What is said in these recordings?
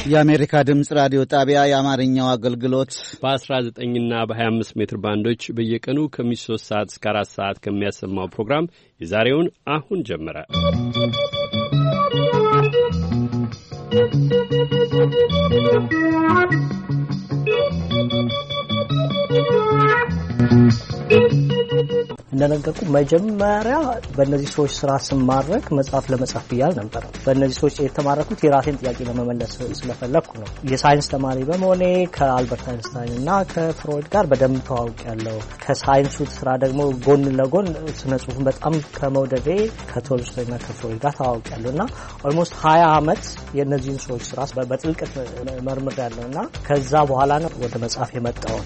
የአሜሪካ ድምጽ ራዲዮ ጣቢያ የአማርኛው አገልግሎት በ19 እና በ25 ሜትር ባንዶች በየቀኑ ከ3 ሰዓት እስከ 4 ሰዓት ከሚያሰማው ፕሮግራም የዛሬውን አሁን ጀመረ። እንደነገርኩ መጀመሪያ በእነዚህ ሰዎች ስራ ስማረክ መጽሐፍ ለመጻፍ ይያል ነበር። በእነዚህ ሰዎች የተማረኩት የራሴን ጥያቄ ለመመለስ ስለፈለኩ ነው። የሳይንስ ተማሪ በመሆኔ ከአልበርት አይንስታይን እና ከፍሮይድ ጋር በደንብ ተዋውቂያለሁ። ከሳይንሱ ስራ ደግሞ ጎን ለጎን ስነ ጽሁፍን በጣም ከመውደዴ ከቶልስቶይ እና ከፍሮይድ ጋር ተዋውቂያለሁ እና ኦልሞስት 20 አመት የእነዚህን ሰዎች ስራ በጥልቀት መርምሬያለሁ እና ከዛ በኋላ ነው ወደ መጽሐፍ የመጣው።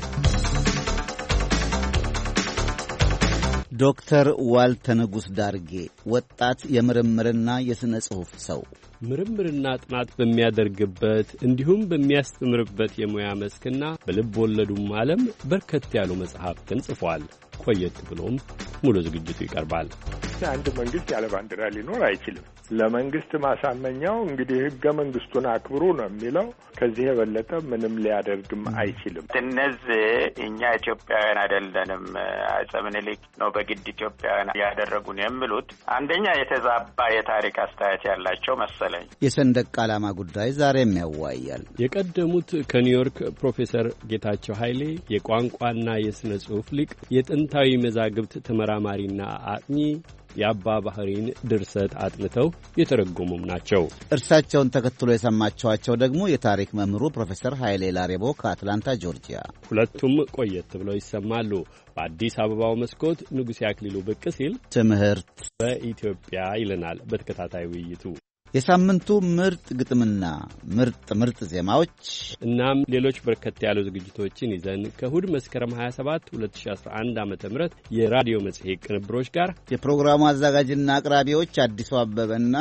ዶክተር ዋልተ ንጉስ ዳርጌ ወጣት የምርምርና የሥነ ጽሑፍ ሰው ምርምርና ጥናት በሚያደርግበት እንዲሁም በሚያስተምርበት የሙያ መስክና በልብ ወለዱም ዓለም በርከት ያሉ መጽሐፍትን ጽፏል። ቆየት ብሎም ሙሉ ዝግጅቱ ይቀርባል። አንድ መንግስት ያለ ባንዲራ ሊኖር አይችልም። ለመንግስት ማሳመኛው እንግዲህ ህገ መንግስቱን አክብሩ ነው የሚለው። ከዚህ የበለጠ ምንም ሊያደርግም አይችልም። እነዚህ እኛ ኢትዮጵያውያን አይደለንም፣ አፄ ምኒልክ ነው በግድ ኢትዮጵያውያን ያደረጉን የሚሉት አንደኛ የተዛባ የታሪክ አስተያየት ያላቸው መሰለኝ። የሰንደቅ ዓላማ ጉዳይ ዛሬም ያዋያል። የቀደሙት ከኒውዮርክ ፕሮፌሰር ጌታቸው ኃይሌ የቋንቋና የሥነ ጽሑፍ ሊቅ፣ የጥንታዊ መዛግብት ተመራማሪና አጥኚ የአባ ባህሪን ድርሰት አጥንተው የተረጎሙም ናቸው። እርሳቸውን ተከትሎ የሰማችኋቸው ደግሞ የታሪክ መምህሩ ፕሮፌሰር ኃይሌ ላሬቦ ከአትላንታ ጆርጂያ። ሁለቱም ቆየት ብለው ይሰማሉ። በአዲስ አበባው መስኮት ንጉሴ አክሊሉ ብቅ ሲል ትምህርት በኢትዮጵያ ይለናል በተከታታይ ውይይቱ። የሳምንቱ ምርጥ ግጥምና ምርጥ ዜማዎች እናም ሌሎች በርከት ያሉ ዝግጅቶችን ይዘን ከእሁድ መስከረም 27 2011 ዓ.ም የራዲዮ መጽሔት ቅንብሮች ጋር የፕሮግራሙ አዘጋጅና አቅራቢዎች አዲሱ አበበና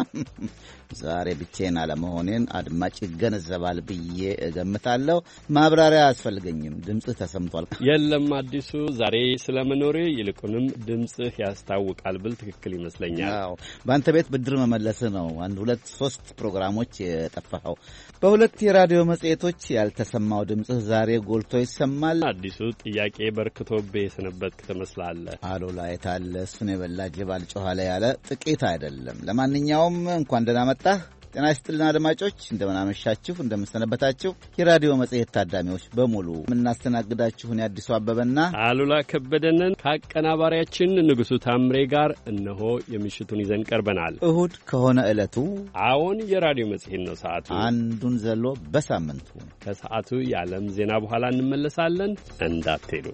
ዛሬ ብቻዬን አለመሆኔን አድማጭ ይገነዘባል ብዬ እገምታለሁ። ማብራሪያ አያስፈልገኝም። ድምጽህ ተሰምቷል። የለም አዲሱ ዛሬ ስለመኖሬ ይልቁንም ድምጽህ ያስታውቃል ብል ትክክል ይመስለኛል። አዎ በአንተ ቤት ብድር መመለስ ነው። 1-2-3 ፕሮግራሞች የጠፋኸው በሁለት የራዲዮ መጽሔቶች ያልተሰማው ድምጽህ ዛሬ ጎልቶ ይሰማል። አዲሱ ጥያቄ በርክቶብህ የሰነበትክ ትመስላለህ። አሉላ የታለ እሱን የበላ ጅብ አልጮኸ ያለ ጥቂት አይደለም። ለማንኛውም እንኳን ደህና መጣህ። ጤና ይስጥልን አድማጮች፣ እንደምናመሻችሁ፣ እንደምንሰነበታችሁ የራዲዮ መጽሔት ታዳሚዎች በሙሉ የምናስተናግዳችሁን የአዲሱ አበበና አሉላ ከበደንን ከአቀናባሪያችን ንጉሱ ታምሬ ጋር እነሆ የምሽቱን ይዘን ቀርበናል። እሁድ ከሆነ ዕለቱ አዎን የራዲዮ መጽሔት ነው። ሰዓቱ አንዱን ዘሎ በሳምንቱ ከሰዓቱ የዓለም ዜና በኋላ እንመለሳለን። እንዳትሄዱ።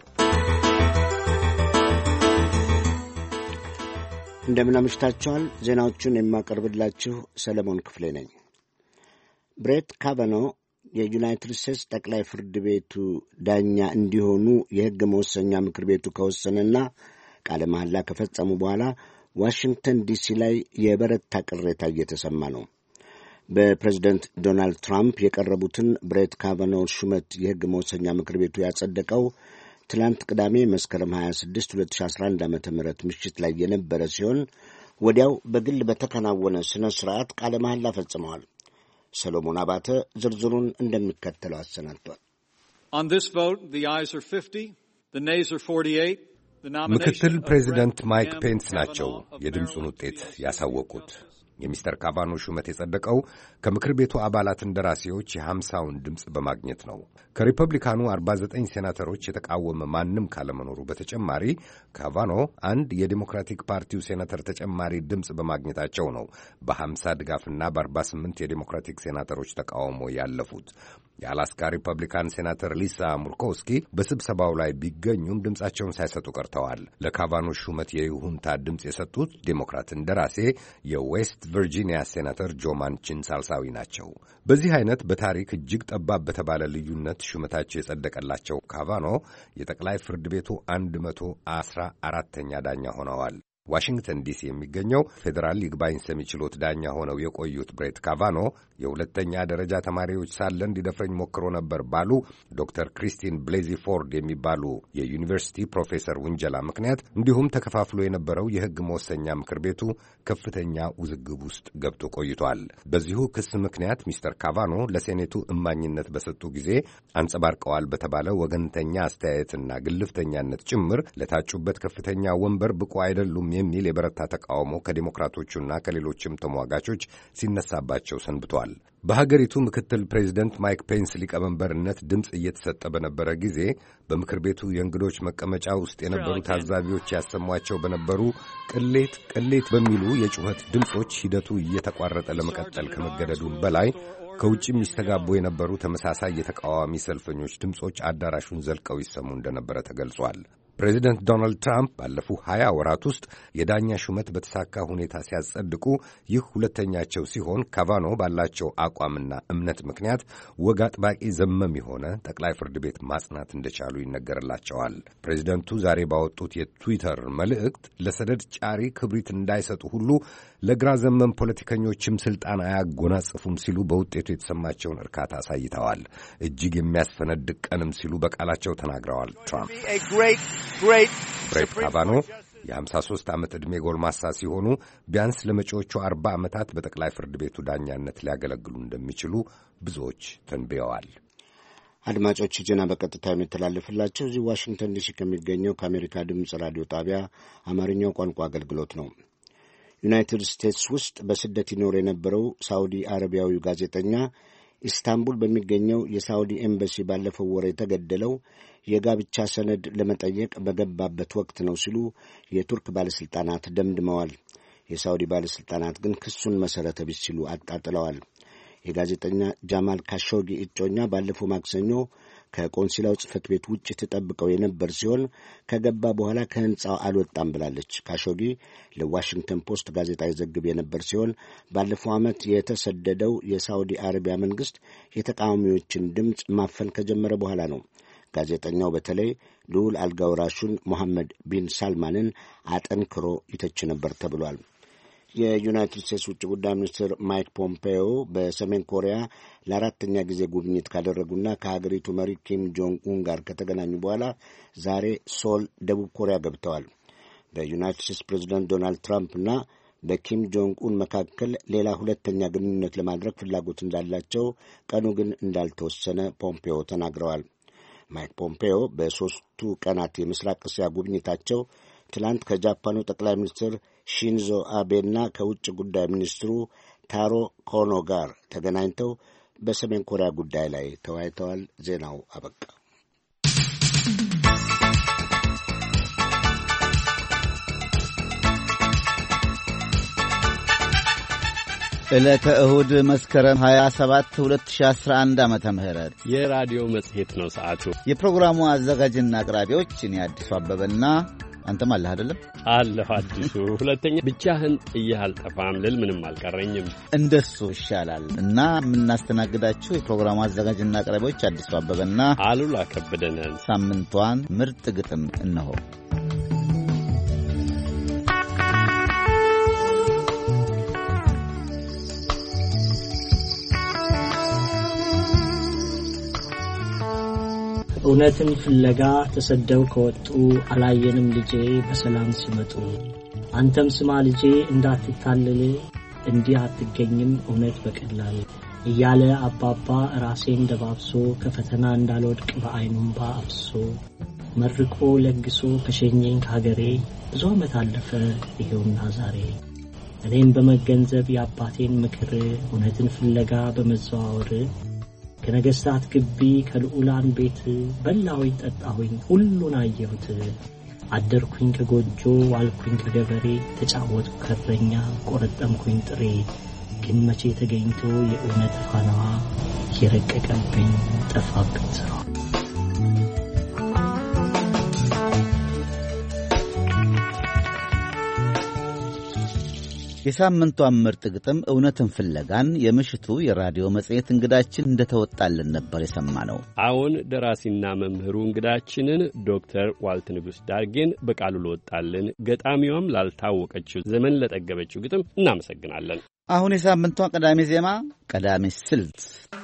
እንደምናመሽታችኋል። ዜናዎቹን የማቀርብላችሁ ሰለሞን ክፍሌ ነኝ። ብሬት ካቫኖ የዩናይትድ ስቴትስ ጠቅላይ ፍርድ ቤቱ ዳኛ እንዲሆኑ የሕግ መወሰኛ ምክር ቤቱ ከወሰነና ቃለ መሐላ ከፈጸሙ በኋላ ዋሽንግተን ዲሲ ላይ የበረታ ቅሬታ እየተሰማ ነው። በፕሬዝደንት ዶናልድ ትራምፕ የቀረቡትን ብሬት ካቫኖ ሹመት የሕግ መወሰኛ ምክር ቤቱ ያጸደቀው ትላንት ቅዳሜ መስከረም 26 2011 ዓ.ም ምሽት ላይ የነበረ ሲሆን ወዲያው በግል በተከናወነ ስነ ስርዓት ቃለ መሐላ ፈጽመዋል። ሰሎሞን አባተ ዝርዝሩን እንደሚከተለው አሰናድቷል። ምክትል ፕሬዚደንት ማይክ ፔንስ ናቸው የድምፁን ውጤት ያሳወቁት። የሚስተር ካቫኖ ሹመት የጸደቀው ከምክር ቤቱ አባላት እንደራሴዎች የ50ውን ድምፅ በማግኘት ነው። ከሪፐብሊካኑ 49 ሴናተሮች የተቃወመ ማንም ካለመኖሩ በተጨማሪ ካቫኖ አንድ የዴሞክራቲክ ፓርቲው ሴናተር ተጨማሪ ድምፅ በማግኘታቸው ነው በ50 ድጋፍና በ48 የዴሞክራቲክ ሴናተሮች ተቃውሞ ያለፉት። የአላስካ ሪፐብሊካን ሴናተር ሊሳ ሙርኮውስኪ በስብሰባው ላይ ቢገኙም ድምፃቸውን ሳይሰጡ ቀርተዋል። ለካቫኖ ሹመት የይሁንታ ድምፅ የሰጡት ዴሞክራት እንደራሴ የዌስት ቨርጂኒያ ሴናተር ጆ ማንቺን ሳልሳዊ ናቸው። በዚህ አይነት በታሪክ እጅግ ጠባብ በተባለ ልዩነት ሹመታቸው የጸደቀላቸው ካቫኖ የጠቅላይ ፍርድ ቤቱ 114ኛ ዳኛ ሆነዋል። ዋሽንግተን ዲሲ የሚገኘው ፌዴራል ይግባኝ ሰሚ ችሎት ዳኛ ሆነው የቆዩት ብሬት ካቫኖ የሁለተኛ ደረጃ ተማሪዎች ሳለ እንዲደፍረኝ ሞክሮ ነበር ባሉ ዶክተር ክሪስቲን ብሌዚ ፎርድ የሚባሉ የዩኒቨርሲቲ ፕሮፌሰር ውንጀላ ምክንያት እንዲሁም ተከፋፍሎ የነበረው የሕግ መወሰኛ ምክር ቤቱ ከፍተኛ ውዝግብ ውስጥ ገብቶ ቆይቷል። በዚሁ ክስ ምክንያት ሚስተር ካቫኖ ለሴኔቱ እማኝነት በሰጡ ጊዜ አንጸባርቀዋል በተባለ ወገንተኛ አስተያየትና ግልፍተኛነት ጭምር ለታጩበት ከፍተኛ ወንበር ብቁ አይደሉም የሚል የበረታ ተቃውሞ ከዴሞክራቶቹና ከሌሎችም ተሟጋቾች ሲነሳባቸው ሰንብቷል። በሀገሪቱ ምክትል ፕሬዚደንት ማይክ ፔንስ ሊቀመንበርነት ድምፅ እየተሰጠ በነበረ ጊዜ በምክር ቤቱ የእንግዶች መቀመጫ ውስጥ የነበሩ ታዛቢዎች ያሰሟቸው በነበሩ ቅሌት ቅሌት በሚሉ የጩኸት ድምፆች ሂደቱ እየተቋረጠ ለመቀጠል ከመገደዱም በላይ ከውጭ የሚስተጋቡ የነበሩ ተመሳሳይ የተቃዋሚ ሰልፈኞች ድምፆች አዳራሹን ዘልቀው ይሰሙ እንደነበረ ተገልጿል። ፕሬዚደንት ዶናልድ ትራምፕ ባለፉ 20 ወራት ውስጥ የዳኛ ሹመት በተሳካ ሁኔታ ሲያጸድቁ ይህ ሁለተኛቸው ሲሆን ካቫኖ ባላቸው አቋምና እምነት ምክንያት ወግ አጥባቂ ዘመም የሆነ ጠቅላይ ፍርድ ቤት ማጽናት እንደቻሉ ይነገርላቸዋል። ፕሬዚደንቱ ዛሬ ባወጡት የትዊተር መልእክት ለሰደድ ጫሪ ክብሪት እንዳይሰጡ ሁሉ ለግራ ዘመም ፖለቲከኞችም ስልጣን አያጎናጽፉም ሲሉ በውጤቱ የተሰማቸውን እርካታ አሳይተዋል። እጅግ የሚያስፈነድቅ ቀንም ሲሉ በቃላቸው ተናግረዋል። ትራምፕ ብሬት ካቫኖ የ53 ዓመት ዕድሜ ጎልማሳ ሲሆኑ ቢያንስ ለመጪዎቹ 40 ዓመታት በጠቅላይ ፍርድ ቤቱ ዳኛነት ሊያገለግሉ እንደሚችሉ ብዙዎች ተንብየዋል። አድማጮች ዜና በቀጥታ የሚተላለፍላቸው እዚህ ዋሽንግተን ዲሲ ከሚገኘው ከአሜሪካ ድምፅ ራዲዮ ጣቢያ አማርኛው ቋንቋ አገልግሎት ነው። ዩናይትድ ስቴትስ ውስጥ በስደት ይኖር የነበረው ሳውዲ አረቢያዊው ጋዜጠኛ ኢስታንቡል በሚገኘው የሳውዲ ኤምባሲ ባለፈው ወር የተገደለው የጋብቻ ሰነድ ለመጠየቅ በገባበት ወቅት ነው ሲሉ የቱርክ ባለሥልጣናት ደምድመዋል። የሳውዲ ባለሥልጣናት ግን ክሱን መሠረተ ቢስ ሲሉ አጣጥለዋል። የጋዜጠኛ ጃማል ካሾጊ እጮኛ ባለፈው ማክሰኞ ከቆንሲላው ጽሕፈት ቤት ውጭ ተጠብቀው የነበር ሲሆን ከገባ በኋላ ከሕንጻው አልወጣም ብላለች። ካሾጊ ለዋሽንግተን ፖስት ጋዜጣ ይዘግብ የነበር ሲሆን ባለፈው ዓመት የተሰደደው የሳውዲ አረቢያ መንግሥት የተቃዋሚዎችን ድምፅ ማፈን ከጀመረ በኋላ ነው። ጋዜጠኛው በተለይ ልዑል አልጋውራሹን ሞሐመድ ቢን ሳልማንን አጠንክሮ ይተች ነበር ተብሏል። የዩናይትድ ስቴትስ ውጭ ጉዳይ ሚኒስትር ማይክ ፖምፔዮ በሰሜን ኮሪያ ለአራተኛ ጊዜ ጉብኝት ካደረጉና ከሀገሪቱ መሪ ኪም ጆንግ ኡን ጋር ከተገናኙ በኋላ ዛሬ ሶል ደቡብ ኮሪያ ገብተዋል። በዩናይትድ ስቴትስ ፕሬዚደንት ዶናልድ ትራምፕና በኪም ጆንግ ኡን መካከል ሌላ ሁለተኛ ግንኙነት ለማድረግ ፍላጎት እንዳላቸው፣ ቀኑ ግን እንዳልተወሰነ ፖምፔዮ ተናግረዋል። ማይክ ፖምፔዮ በሦስቱ ቀናት የምስራቅ እስያ ጉብኝታቸው ትላንት ከጃፓኑ ጠቅላይ ሚኒስትር ሺንዞ አቤና ከውጭ ጉዳይ ሚኒስትሩ ታሮ ኮኖ ጋር ተገናኝተው በሰሜን ኮሪያ ጉዳይ ላይ ተወያይተዋል። ዜናው አበቃ። ዕለተ እሁድ መስከረም 27 2011 ዓመተ ምህረት የራዲዮ መጽሔት ነው ሰዓቱ። የፕሮግራሙ አዘጋጅና አቅራቢዎች እኔ አዲሱ አበበና አንተም አለህ አይደለም? አለሁ አዲሱ። ሁለተኛ ብቻህን ጥዬህ አልጠፋም ልል ምንም አልቀረኝም። እንደሱ ይሻላል እና የምናስተናግዳችሁ የፕሮግራሙ አዘጋጅና አቅራቢዎች አዲሱ አበበና አሉላ ከበደ ነን። ሳምንቷን ምርጥ ግጥም እነሆ። እውነትን ፍለጋ ተሰደው ከወጡ አላየንም ልጄ በሰላም ሲመጡ። አንተም ስማ ልጄ እንዳትታለል እንዲህ አትገኝም እውነት በቀላል እያለ አባባ ራሴን ደባብሶ ከፈተና እንዳልወድቅ በዓይኑምባ አብሶ መርቆ ለግሶ ከሸኘኝ ከሀገሬ ብዙ ዓመት አለፈ ይሄውና ዛሬ። እኔም በመገንዘብ የአባቴን ምክር እውነትን ፍለጋ በመዘዋወር ከነገሥታት ግቢ ከልዑላን ቤት በላሁኝ ጠጣሁኝ ሁሉን አየሁት። አደርኩኝ ከጎጆ ዋልኩኝ ከገበሬ ተጫወትኩ ከረኛ ቆረጠምኩኝ ጥሬ። ግን መቼ ተገኝቶ የእውነት ፋናዋ የረቀቀብኝ ጠፋብኝ ስራ። የሳምንቷን ምርጥ ግጥም እውነትን ፍለጋን የምሽቱ የራዲዮ መጽሔት እንግዳችን እንደተወጣልን ነበር የሰማነው። አሁን ደራሲና መምህሩ እንግዳችንን ዶክተር ዋልት ንጉሥ ዳርጌን በቃሉ ለወጣልን ገጣሚዋም ላልታወቀችው ዘመን ለጠገበችው ግጥም እናመሰግናለን። አሁን የሳምንቷ ቀዳሚ ዜማ፣ ቀዳሚ ስልት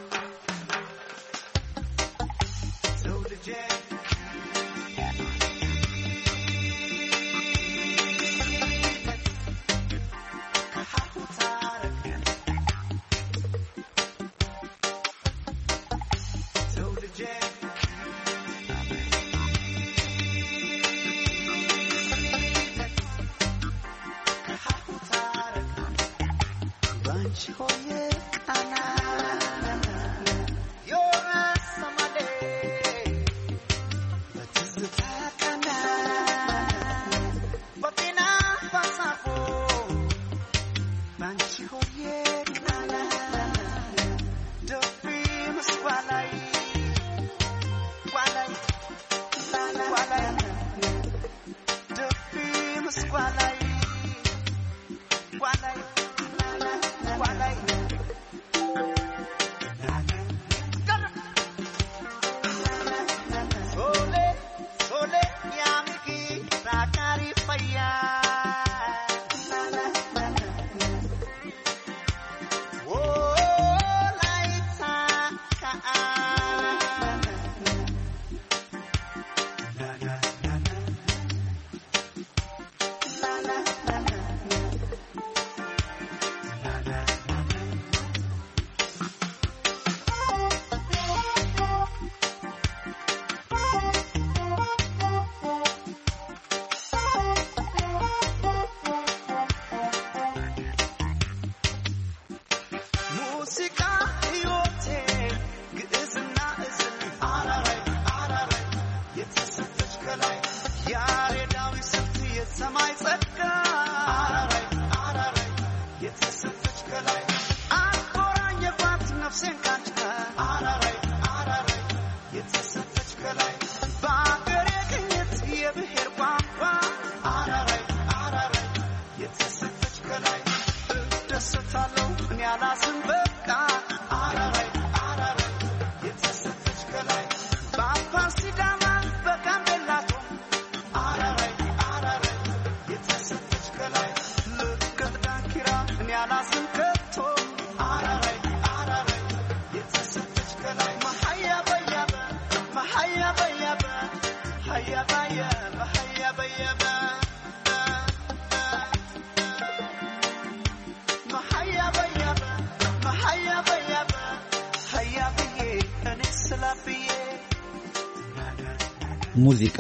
ሙዚቃ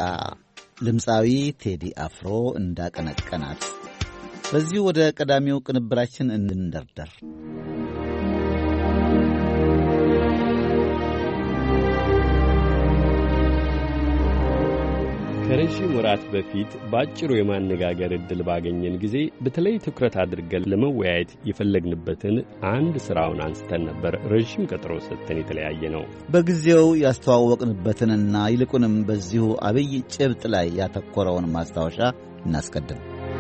ድምፃዊ ቴዲ አፍሮ እንዳቀነቀናት። በዚሁ ወደ ቀዳሚው ቅንብራችን እንንደርደር። ከረዥም ወራት በፊት በአጭሩ የማነጋገር ዕድል ባገኘን ጊዜ በተለይ ትኩረት አድርገን ለመወያየት የፈለግንበትን አንድ ሥራውን አንስተን ነበር። ረዥም ቀጠሮ ሰጥተን የተለያየ ነው። በጊዜው ያስተዋወቅንበትንና ይልቁንም በዚሁ አብይ ጭብጥ ላይ ያተኮረውን ማስታወሻ እናስቀድም።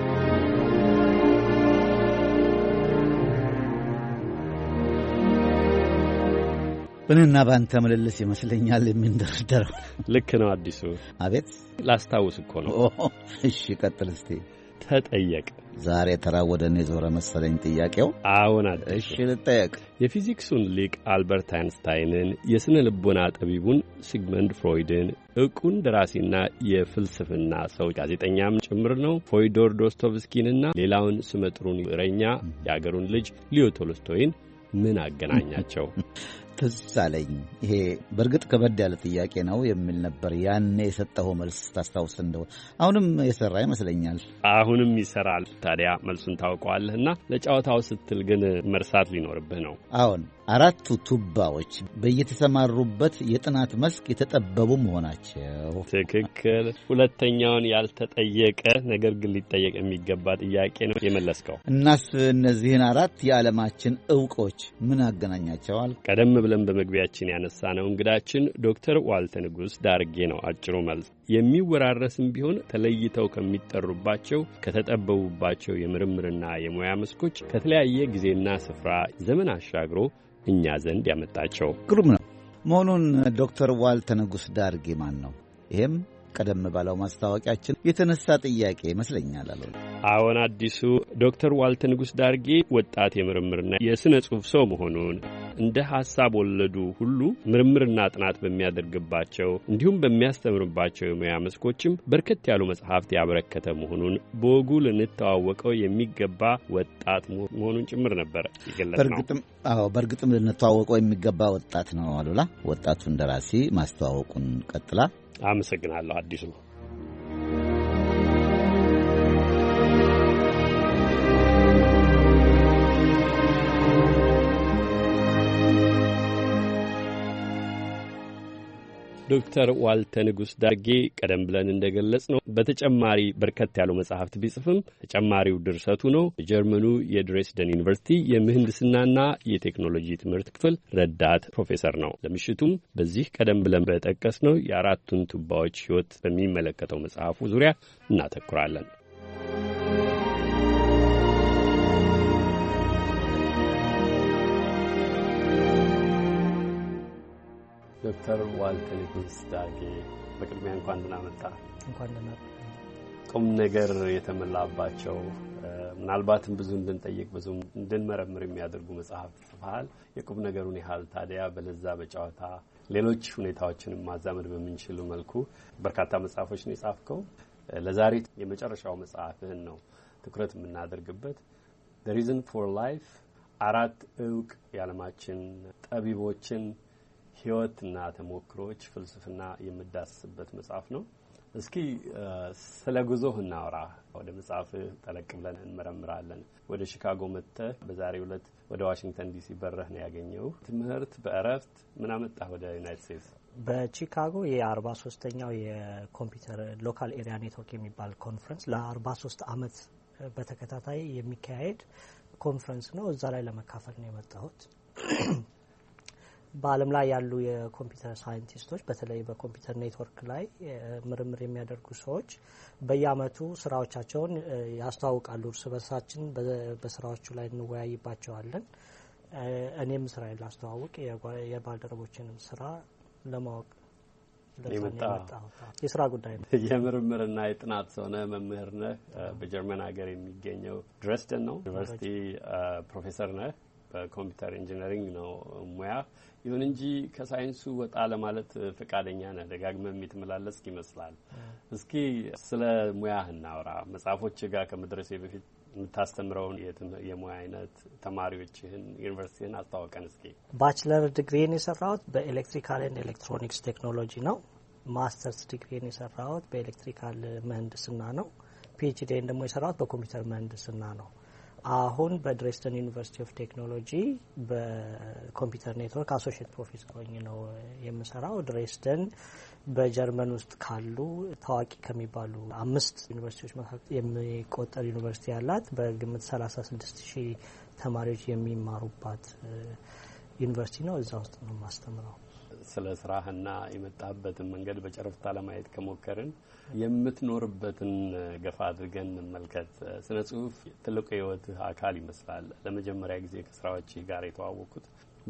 በእኔና በአንተ ምልልስ ይመስለኛል የሚንደረደረው። ልክ ነው አዲሱ። አቤት ላስታውስ እኮ ነው። እሺ ቀጥል እስቲ። ተጠየቅ። ዛሬ ተራ ወደ እኔ ዞረ መሰለኝ ጥያቄው። አዎን አዲሱ። እሺ ልጠየቅ። የፊዚክሱን ሊቅ አልበርት አይንስታይንን፣ የስነ ልቦና ጠቢቡን ሲግመንድ ፍሮይድን፣ ዕውቁን ደራሲና የፍልስፍና ሰው ጋዜጠኛም ጭምር ነው ፎይዶር ዶስቶቭስኪንና ሌላውን ስመጥሩን እረኛ የአገሩን ልጅ ሊዮ ቶልስቶይን ምን አገናኛቸው? ትዝ አለኝ። ይሄ በእርግጥ ከበድ ያለ ጥያቄ ነው የሚል ነበር ያኔ የሰጠኸው መልስ ታስታውስ እንደሆነ። አሁንም የሰራ ይመስለኛል። አሁንም ይሰራል። ታዲያ መልሱን ታውቀዋለህና ለጨዋታው ስትል ግን መርሳት ሊኖርብህ ነው። አሁን አራቱ ቱባዎች በየተሰማሩበት የጥናት መስክ የተጠበቡ መሆናቸው ትክክል። ሁለተኛውን ያልተጠየቀ ነገር ግን ሊጠየቅ የሚገባ ጥያቄ ነው የመለስከው። እናስ እነዚህን አራት የዓለማችን ዕውቆች ምን አገናኛቸዋል? ቀደም ብለን ብለን በመግቢያችን ያነሳነው እንግዳችን ዶክተር ዋልተ ንጉስ ዳርጌ ነው። አጭሩ መልስ የሚወራረስም ቢሆን ተለይተው ከሚጠሩባቸው ከተጠበቡባቸው የምርምርና የሙያ መስኮች ከተለያየ ጊዜና ስፍራ ዘመን አሻግሮ እኛ ዘንድ ያመጣቸው ግሩም ነው መሆኑን ዶክተር ዋልተ ንጉስ ዳርጌ ማን ነው? ይሄም ቀደም ባለው ማስታወቂያችን የተነሳ ጥያቄ ይመስለኛል አሉ። አዎን አዲሱ ዶክተር ዋልተ ንጉስ ዳርጌ ወጣት የምርምርና የሥነ ጽሑፍ ሰው መሆኑን እንደ ሐሳብ ወለዱ ሁሉ ምርምርና ጥናት በሚያደርግባቸው እንዲሁም በሚያስተምርባቸው የሙያ መስኮችም በርከት ያሉ መጽሐፍት ያበረከተ መሆኑን በወጉ ልንተዋወቀው የሚገባ ወጣት መሆኑን ጭምር ነበር ይገለጽ ነው። በእርግጥም ልንተዋወቀው የሚገባ ወጣት ነው አሉላ። ወጣቱን ደራሲ ማስተዋወቁን ቀጥላ። አመሰግናለሁ አዲሱ። ዶክተር ዋልተ ንጉስ ዳርጌ ቀደም ብለን እንደገለጽ ነው በተጨማሪ በርከት ያሉ መጽሐፍት ቢጽፍም ተጨማሪው ድርሰቱ ነው። የጀርመኑ የድሬስደን ዩኒቨርሲቲ የምህንድስናና የቴክኖሎጂ ትምህርት ክፍል ረዳት ፕሮፌሰር ነው። ለምሽቱም በዚህ ቀደም ብለን በጠቀስ ነው የአራቱን ቱባዎች ሕይወት በሚመለከተው መጽሐፉ ዙሪያ እናተኩራለን። ዶክተር ዋልተ ንጉስ ዳርጌ በቅድሚያ እንኳን ደህና መጣ። እንኳን ደህና ቁም ነገር የተመላባቸው ምናልባትም ብዙ እንድንጠይቅ ብዙ እንድንመረምር የሚያደርጉ መጽሐፍት ጽፈሃል። የቁም ነገሩን ያህል ታዲያ በለዛ በጨዋታ ሌሎች ሁኔታዎችንም ማዛመድ በሚችሉ መልኩ በርካታ መጽሐፎች ነው የጻፍከው። ለዛሬ የመጨረሻው መጽሐፍህን ነው ትኩረት የምናደርግበት። The Reason for Life አራት ዕውቅ የዓለማችን ጠቢቦችን ሕይወትና ተሞክሮች ፍልስፍና የምዳስስበት መጽሐፍ ነው። እስኪ ስለ ጉዞህ እናውራ። ወደ መጽሐፍህ ጠለቅ ብለን እንመረምራለን። ወደ ሺካጎ መጥተህ በዛሬው ዕለት ወደ ዋሽንግተን ዲሲ በረህ ነው ያገኘው። ትምህርት በእረፍት ምን አመጣህ ወደ ዩናይትድ ስቴትስ? በቺካጎ የ43ኛው የኮምፒውተር ሎካል ኤሪያ ኔትወርክ የሚባል ኮንፈረንስ ለ43 ዓመት በተከታታይ የሚካሄድ ኮንፈረንስ ነው። እዛ ላይ ለመካፈል ነው የመጣሁት። በዓለም ላይ ያሉ የኮምፒውተር ሳይንቲስቶች በተለይ በኮምፒውተር ኔትወርክ ላይ ምርምር የሚያደርጉ ሰዎች በየአመቱ ስራዎቻቸውን ያስተዋውቃሉ። እርስ በርሳችን በስራዎቹ ላይ እንወያይባቸዋለን። እኔም ስራዬን ላስተዋውቅ የባልደረቦችንም ስራ ለማወቅ የስራ ጉዳይ ነው። የምርምርና የጥናት ሆነ መምህር ነህ። በጀርመን ሀገር የሚገኘው ድሬስደን ነው ዩኒቨርሲቲ ፕሮፌሰር ነህ። በኮምፒውተር ኢንጂነሪንግ ነው ሙያ። ይሁን እንጂ ከሳይንሱ ወጣ ለማለት ፈቃደኛ ነህ። ደጋግመህ የሚተመላለስክ ይመስላል። እስኪ ስለ ሙያህ እናውራ። መጽሐፎች ጋር ከመድረሴ በፊት የምታስተምረውን የሙያ አይነት ተማሪዎችህን ዩኒቨርሲቲህን አስተዋውቀን እስኪ። ባችለር ዲግሪን የሰራሁት በኤሌክትሪካል ኤንድ ኤሌክትሮኒክስ ቴክኖሎጂ ነው። ማስተርስ ዲግሪን የሰራሁት በኤሌክትሪካል ምህንድስና ነው። ፒኤችዲን ደግሞ የሰራሁት በኮምፒውተር ምህንድስና ነው። አሁን በድሬስደን ዩኒቨርሲቲ ኦፍ ቴክኖሎጂ በኮምፒውተር ኔትወርክ አሶሺየት ፕሮፌሰር ሆኜ ነው የምሰራው። ድሬስደን በጀርመን ውስጥ ካሉ ታዋቂ ከሚባሉ 5 ዩኒቨርሲቲዎች መካከል የሚቆጠር ዩኒቨርሲቲ ያላት በግምት 36,000 ተማሪዎች የሚማሩባት ዩኒቨርሲቲ ነው። እዛ ውስጥ ነው የማስተምረው። ስለ ስራህና የመጣህበትን መንገድ በጨረፍታ ለማየት ከሞከርን የምትኖርበትን ገፋ አድርገን እንመልከት። ስነ ጽሁፍ ትልቁ የህይወትህ አካል ይመስላል። ለመጀመሪያ ጊዜ ከስራዎችህ ጋር የተዋወቁት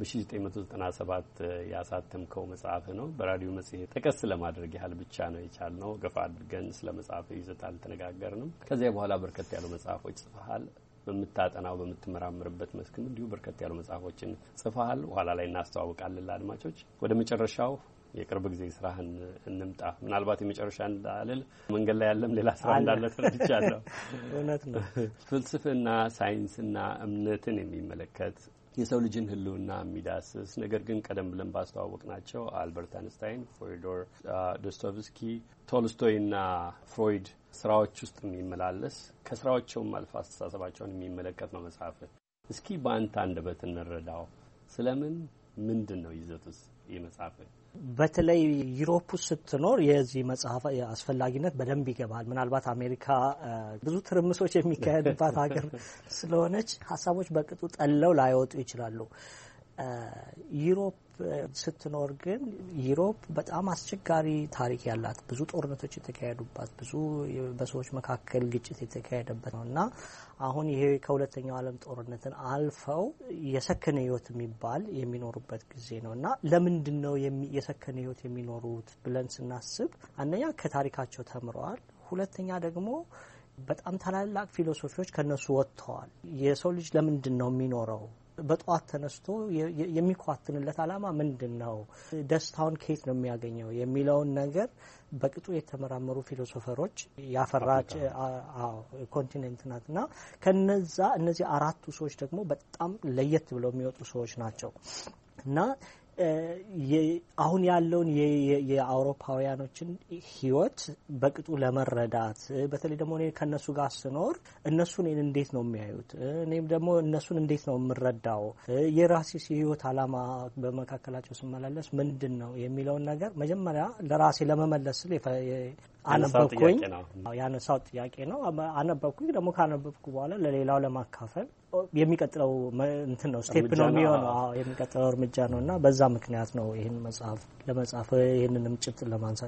በ1997 ያሳተምከው መጽሐፍ ነው። በራዲዮ መጽሔት ጠቀስ ለማድረግ ያህል ብቻ ነው የቻልነው። ገፋ አድርገን ስለ መጽሐፍ ይዘት አልተነጋገርንም። ከዚያ በኋላ በርከት ያሉ መጽሐፎች ጽፈሃል። በምታጠናው በምትመራምርበት መስክም እንዲሁ በርከት ያሉ መጽሐፎችን ጽፈሃል። ኋላ ላይ እናስተዋውቃለን ለአድማጮች። ወደ መጨረሻው የቅርብ ጊዜ ስራህን እንምጣ። ምናልባት የመጨረሻ እንዳልል መንገድ ላይ ያለም ሌላ ስራ እንዳለ ተረድቻለሁ። እውነት ነው። ፍልስፍና፣ ሳይንስና እምነትን የሚመለከት የሰው ልጅን ህልውና የሚዳስስ ነገር ግን ቀደም ብለን ባስተዋወቅናቸው አልበርት አንስታይን፣ ፊዮዶር ዶስቶቭስኪ፣ ቶልስቶይና ፍሮይድ ስራዎች ውስጥ የሚመላለስ ከስራዎቸውም አልፎ አስተሳሰባቸውን የሚመለከት ነው መጽሐፍ። እስኪ በአንተ አንደበት እንረዳው። ስለምን ምንድን ነው ይዘቱስ ይህ መጽሐፍ? በተለይ ዩሮፕ ውስጥ ስትኖር የዚህ መጽሐፍ አስፈላጊነት በደንብ ይገባል። ምናልባት አሜሪካ ብዙ ትርምሶች የሚካሄዱባት ሀገር ስለሆነች ሀሳቦች በቅጡ ጠለው ላይወጡ ይችላሉ። ዩሮፕ ስትኖር ግን ዩሮፕ በጣም አስቸጋሪ ታሪክ ያላት ብዙ ጦርነቶች የተካሄዱባት ብዙ በሰዎች መካከል ግጭት የተካሄደበት ነውና አሁን ይሄ ከሁለተኛው ዓለም ጦርነትን አልፈው የሰከነ ህይወት የሚባል የሚኖሩበት ጊዜ ነውና ለምንድን ነው የሰከነ ህይወት የሚኖሩት ብለን ስናስብ አንደኛ ከታሪካቸው ተምረዋል፣ ሁለተኛ ደግሞ በጣም ታላላቅ ፊሎሶፊዎች ከነሱ ወጥተዋል። የሰው ልጅ ለምንድን ነው የሚኖረው? በጧት ተነስቶ የሚኳትንለት ዓላማ ምንድነው? ደስታውን ከየት ነው የሚያገኘው የሚለውን ነገር በቅጡ የተመራመሩ ፊሎሶፈሮች ያፈራች ኮንቲኔንት ናትና ከነዛ እነዚህ አራቱ ሰዎች ደግሞ በጣም ለየት ብለው የሚወጡ ሰዎች ናቸው እና አሁን ያለውን የአውሮፓውያኖችን ህይወት በቅጡ ለመረዳት በተለይ ደግሞ እኔ ከነሱ ጋር ስኖር እነሱን እንዴት ነው የሚያዩት፣ እኔም ደግሞ እነሱን እንዴት ነው የምረዳው፣ የራሴ ህይወት ዓላማ በመካከላቸው ስመላለስ ምንድን ነው የሚለውን ነገር መጀመሪያ ለራሴ ለመመለስ አነበብኩኝ። ያነሳው ጥያቄ ነው። አነበብኩኝ። ደግሞ ካነበብኩ በኋላ ለሌላው ለማካፈል የሚቀጥለው እንትን ነው ስቴፕ ነው የሚሆነው። የሚቀጥለው እርምጃ ነውና በዛ ምክንያት ነው ይሄን መጽሐፍ ለመጻፍ ይሄንንም ጭብጥ ለማንሳት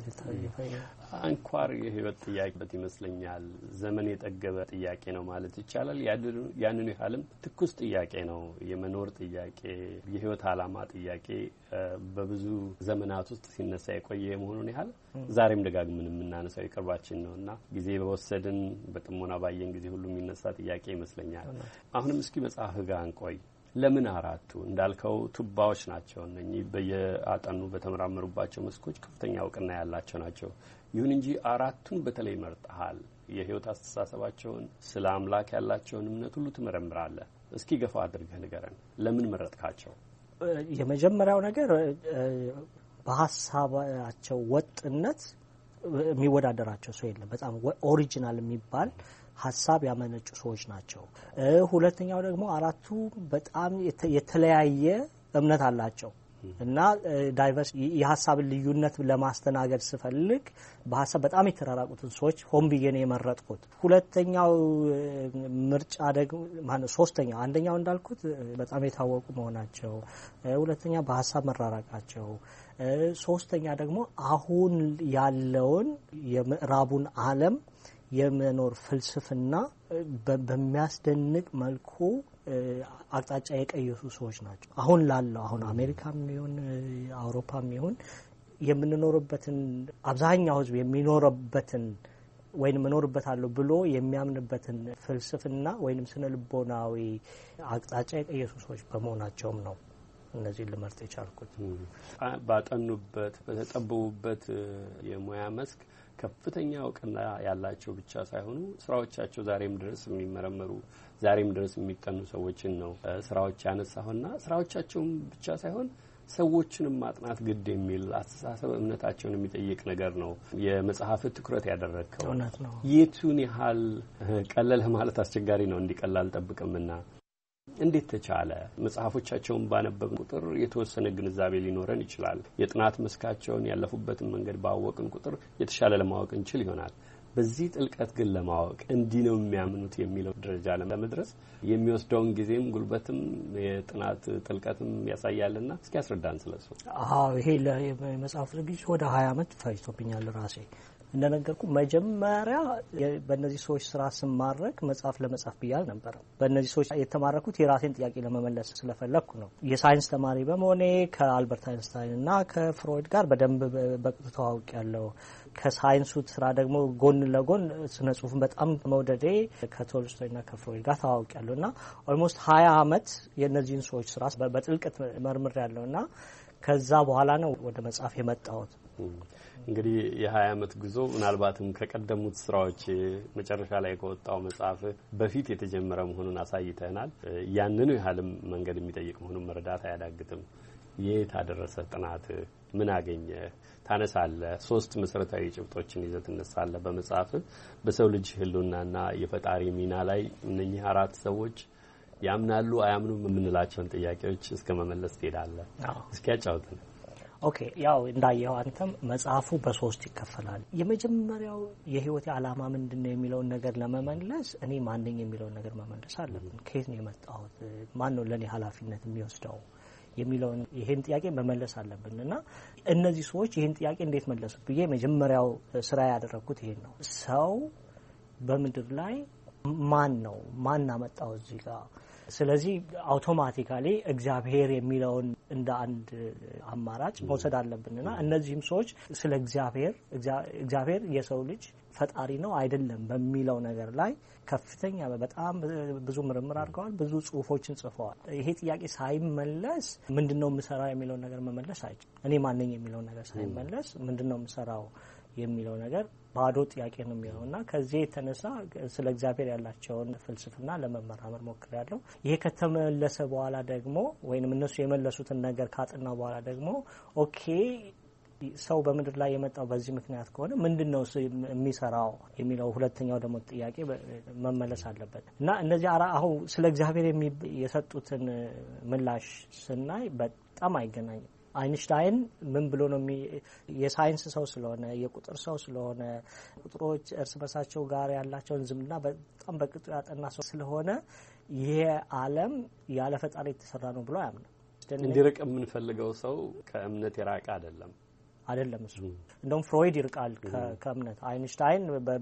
አንኳር የህይወት ጥያቄ ይመስለኛል። ዘመን የጠገበ ጥያቄ ነው ማለት ይቻላል። ያንኑ ያህልም ትኩስ ጥያቄ ነው። የመኖር ጥያቄ፣ የህይወት ዓላማ ጥያቄ በብዙ ዘመናት ውስጥ ሲነሳ የቆየ መሆኑን ያህል ዛሬም ደጋግመን የምናነሳው የቅርባችን ነውና ጊዜ በወሰድን በጥሞና ባየን ጊዜ ሁሉ የሚነሳ ጥያቄ ይመስለኛል። አሁንም እስኪ መጽሐፍ ጋር እንቆይ። ለምን አራቱ እንዳልከው ቱባዎች ናቸው። እነኚህ በየአጠኑ በተመራመሩባቸው መስኮች ከፍተኛ እውቅና ያላቸው ናቸው። ይሁን እንጂ አራቱን በተለይ መርጠሃል። የህይወት አስተሳሰባቸውን፣ ስለ አምላክ ያላቸውን እምነት ሁሉ ትመረምራለህ። እስኪ ገፋ አድርገህ ንገረን፣ ለምን መረጥካቸው? የመጀመሪያው ነገር በሀሳባቸው ወጥነት የሚወዳደራቸው ሰው የለም። በጣም ኦሪጂናል የሚባል ሀሳብ ያመነጩ ሰዎች ናቸው። ሁለተኛው ደግሞ አራቱ በጣም የተለያየ እምነት አላቸው እና ዳይቨርስ የሀሳብን ልዩነት ለማስተናገድ ስፈልግ በሀሳብ በጣም የተራራቁትን ሰዎች ሆን ብዬ ነው የመረጥኩት። ሁለተኛው ምርጫ ደግሞ ማለት ሶስተኛው አንደኛው እንዳልኩት በጣም የታወቁ መሆናቸው፣ ሁለተኛ በሀሳብ መራራቃቸው፣ ሶስተኛ ደግሞ አሁን ያለውን የምዕራቡን ዓለም የመኖር ፍልስፍና በሚያስደንቅ መልኩ አቅጣጫ የቀየሱ ሰዎች ናቸው። አሁን ላለው አሁን አሜሪካም ይሁን አውሮፓም ይሁን የምንኖርበትን አብዛኛው ሕዝብ የሚኖርበትን ወይንም መኖርበታለሁ ብሎ የሚያምንበትን ፍልስፍና ወይንም ስነ ልቦናዊ አቅጣጫ የቀየሱ ሰዎች በመሆናቸውም ነው እነዚህ ልመርጥ የቻልኩት። ባጠኑበት በተጠበቡበት የሙያ መስክ ከፍተኛ እውቅና ያላቸው ብቻ ሳይሆኑ ስራዎቻቸው ዛሬም ድረስ የሚመረመሩ ዛሬም ድረስ የሚጠኑ ሰዎችን ነው ስራዎች ያነሳሁና ስራዎቻቸውም ብቻ ሳይሆን ሰዎችንም ማጥናት ግድ የሚል አስተሳሰብ እምነታቸውን የሚጠይቅ ነገር ነው የመጽሐፍ ትኩረት ያደረከው። እውነት ነው። የቱን ያህል ቀለለ ማለት አስቸጋሪ ነው፣ እንዲቀላል ጠብቅምና እንዴት ተቻለ? መጽሐፎቻቸውን ባነበብን ቁጥር የተወሰነ ግንዛቤ ሊኖረን ይችላል። የጥናት መስካቸውን ያለፉበትን መንገድ ባወቅን ቁጥር የተሻለ ለማወቅ እንችል ይሆናል። በዚህ ጥልቀት ግን ለማወቅ እንዲህ ነው የሚያምኑት የሚለው ደረጃ ለመድረስ የሚወስደውን ጊዜም ጉልበትም የጥናት ጥልቀትም ያሳያልና እስኪ ያስረዳን ስለሱ። ይሄ ለመጽሐፍ ዝግጅት ወደ 20 ዓመት ፈጅቶብኛል ራሴ እንደነገርኩ። መጀመሪያ በእነዚህ ሰዎች ስራ ስማረክ መጽሐፍ ለመጻፍ ብያል ነበር። በእነዚህ ሰዎች የተማረኩት የራሴን ጥያቄ ለመመለስ ስለፈለኩ ነው። የሳይንስ ተማሪ በመሆኔ ከአልበርት አይንስታይን እና ከፍሮይድ ጋር በደንብ በቅጡ ተዋውቂያለሁ። ከሳይንሱ ስራ ደግሞ ጎን ለጎን ስነ ጽሁፍን በጣም መውደዴ ከቶልስቶይና ከፍሮይድ ጋር ተዋውቂያለሁና ኦልሞስት 20 ዓመት የእነዚህን ሰዎች ስራ በጥልቀት መርምሬያለሁና ከዛ በኋላ ነው ወደ መጽሐፍ የመጣሁት። እንግዲህ የ20 ዓመት ጉዞ ምናልባትም ከቀደሙት ስራዎች መጨረሻ ላይ ከወጣው መጽሐፍ በፊት የተጀመረ መሆኑን አሳይተናል። ያንኑ ያህልም መንገድ የሚጠይቅ መሆኑን መረዳት አያዳግትም። የት አደረሰ ጥናት? ምን አገኘ? ታነሳለህ። 3 መሰረታዊ ጭብጦችን ይዘህ ትነሳለህ በመጽሐፍ በሰው ልጅ ህልውናና የፈጣሪ ሚና ላይ እነኚህ 4 ሰዎች ያምናሉ አያምኑም የምንላቸውን ጥያቄዎች እስከ መመለስ ትሄዳለህ። እስኪ ያጫውተን። ኦኬ፣ ያው እንዳየው አንተም መጽሐፉ በ3 ይከፈላል። የመጀመሪያው የህይወቴ ዓላማ ምንድነው የሚለውን ነገር ለመመለስ እኔ ማን ነኝ የሚለውን ነገር መመለስ አለብን። ከየት ነው የመጣሁት? ማን ነው ለኔ ኃላፊነት የሚወስደው የሚለውን ይሄን ጥያቄ መመለስ አለብንና እነዚህ ሰዎች ይሄን ጥያቄ እንዴት መለሱ ብዬ መጀመሪያው ስራ ያደረኩት ይሄን ነው። ሰው በምድር ላይ ማን አመጣው እዚህ ጋር? ስለዚህ አውቶማቲካሊ እግዚአብሔር የሚለውን እንደ አንድ አማራጭ መውሰድ አለብንና እነዚህም ሰዎች ስለ እግዚአብሔር የሰው ልጅ ፈጣሪ ነው አይደለም በሚለው ነገር ላይ ከፍተኛ በጣም ብዙ ምርምር አድርገዋል። ብዙ ጽሁፎችን ጽፈዋል። ይሄ ጥያቄ ሳይመለስ ምንድነው የምሰራው የሚለው ነገር መመለስ አይችልም። እኔ ማን ነኝ የሚለው ነገር ሳይመለስ ምንድነው የምሰራው የሚለው ነገር ባዶ ጥያቄ ነው የሚሆነውና ከዚህ የተነሳ ስለ እግዚአብሔር ያላቸውን ፍልስፍና ለመመራመር ሞክሬያለሁ። ይሄ ከተመለሰ በኋላ ደግሞ ወይንም እነሱ የመለሱትን ነገር ካጥና በኋላ ደግሞ ኦኬ ሰው በምድር ላይ የመጣው በዚህ ምክንያት ከሆነ ምንድነው የሚሰራው የሚለው ሁለተኛው ደግሞ ጥያቄ መመለስ አለበት እና እነዚህ አሁን ስለ እግዚአብሔር የሰጡትን ምላሽ ስናይ በጣም አይገናኝም። አይንሽታይን ምን ብሎ ነው የሳይንስ ሰው ስለሆነ የቁጥር ሰው ስለሆነ ቁጥሮች እርስ በርሳቸው ጋር ያላቸውን ዝምድና በጣም በቅጡ ያጠና ሰው ስለሆነ ይሄ ዓለም ያለ ፈጣሪ የተሰራ ነው ብሎ ያምናል። እንዲርቅ የምንፈልገው ሰው ከእምነት የራቀ አይደለም እሱ እንደውም ፍሮይድ ይርቃል ከእምነት። አይንሽታይን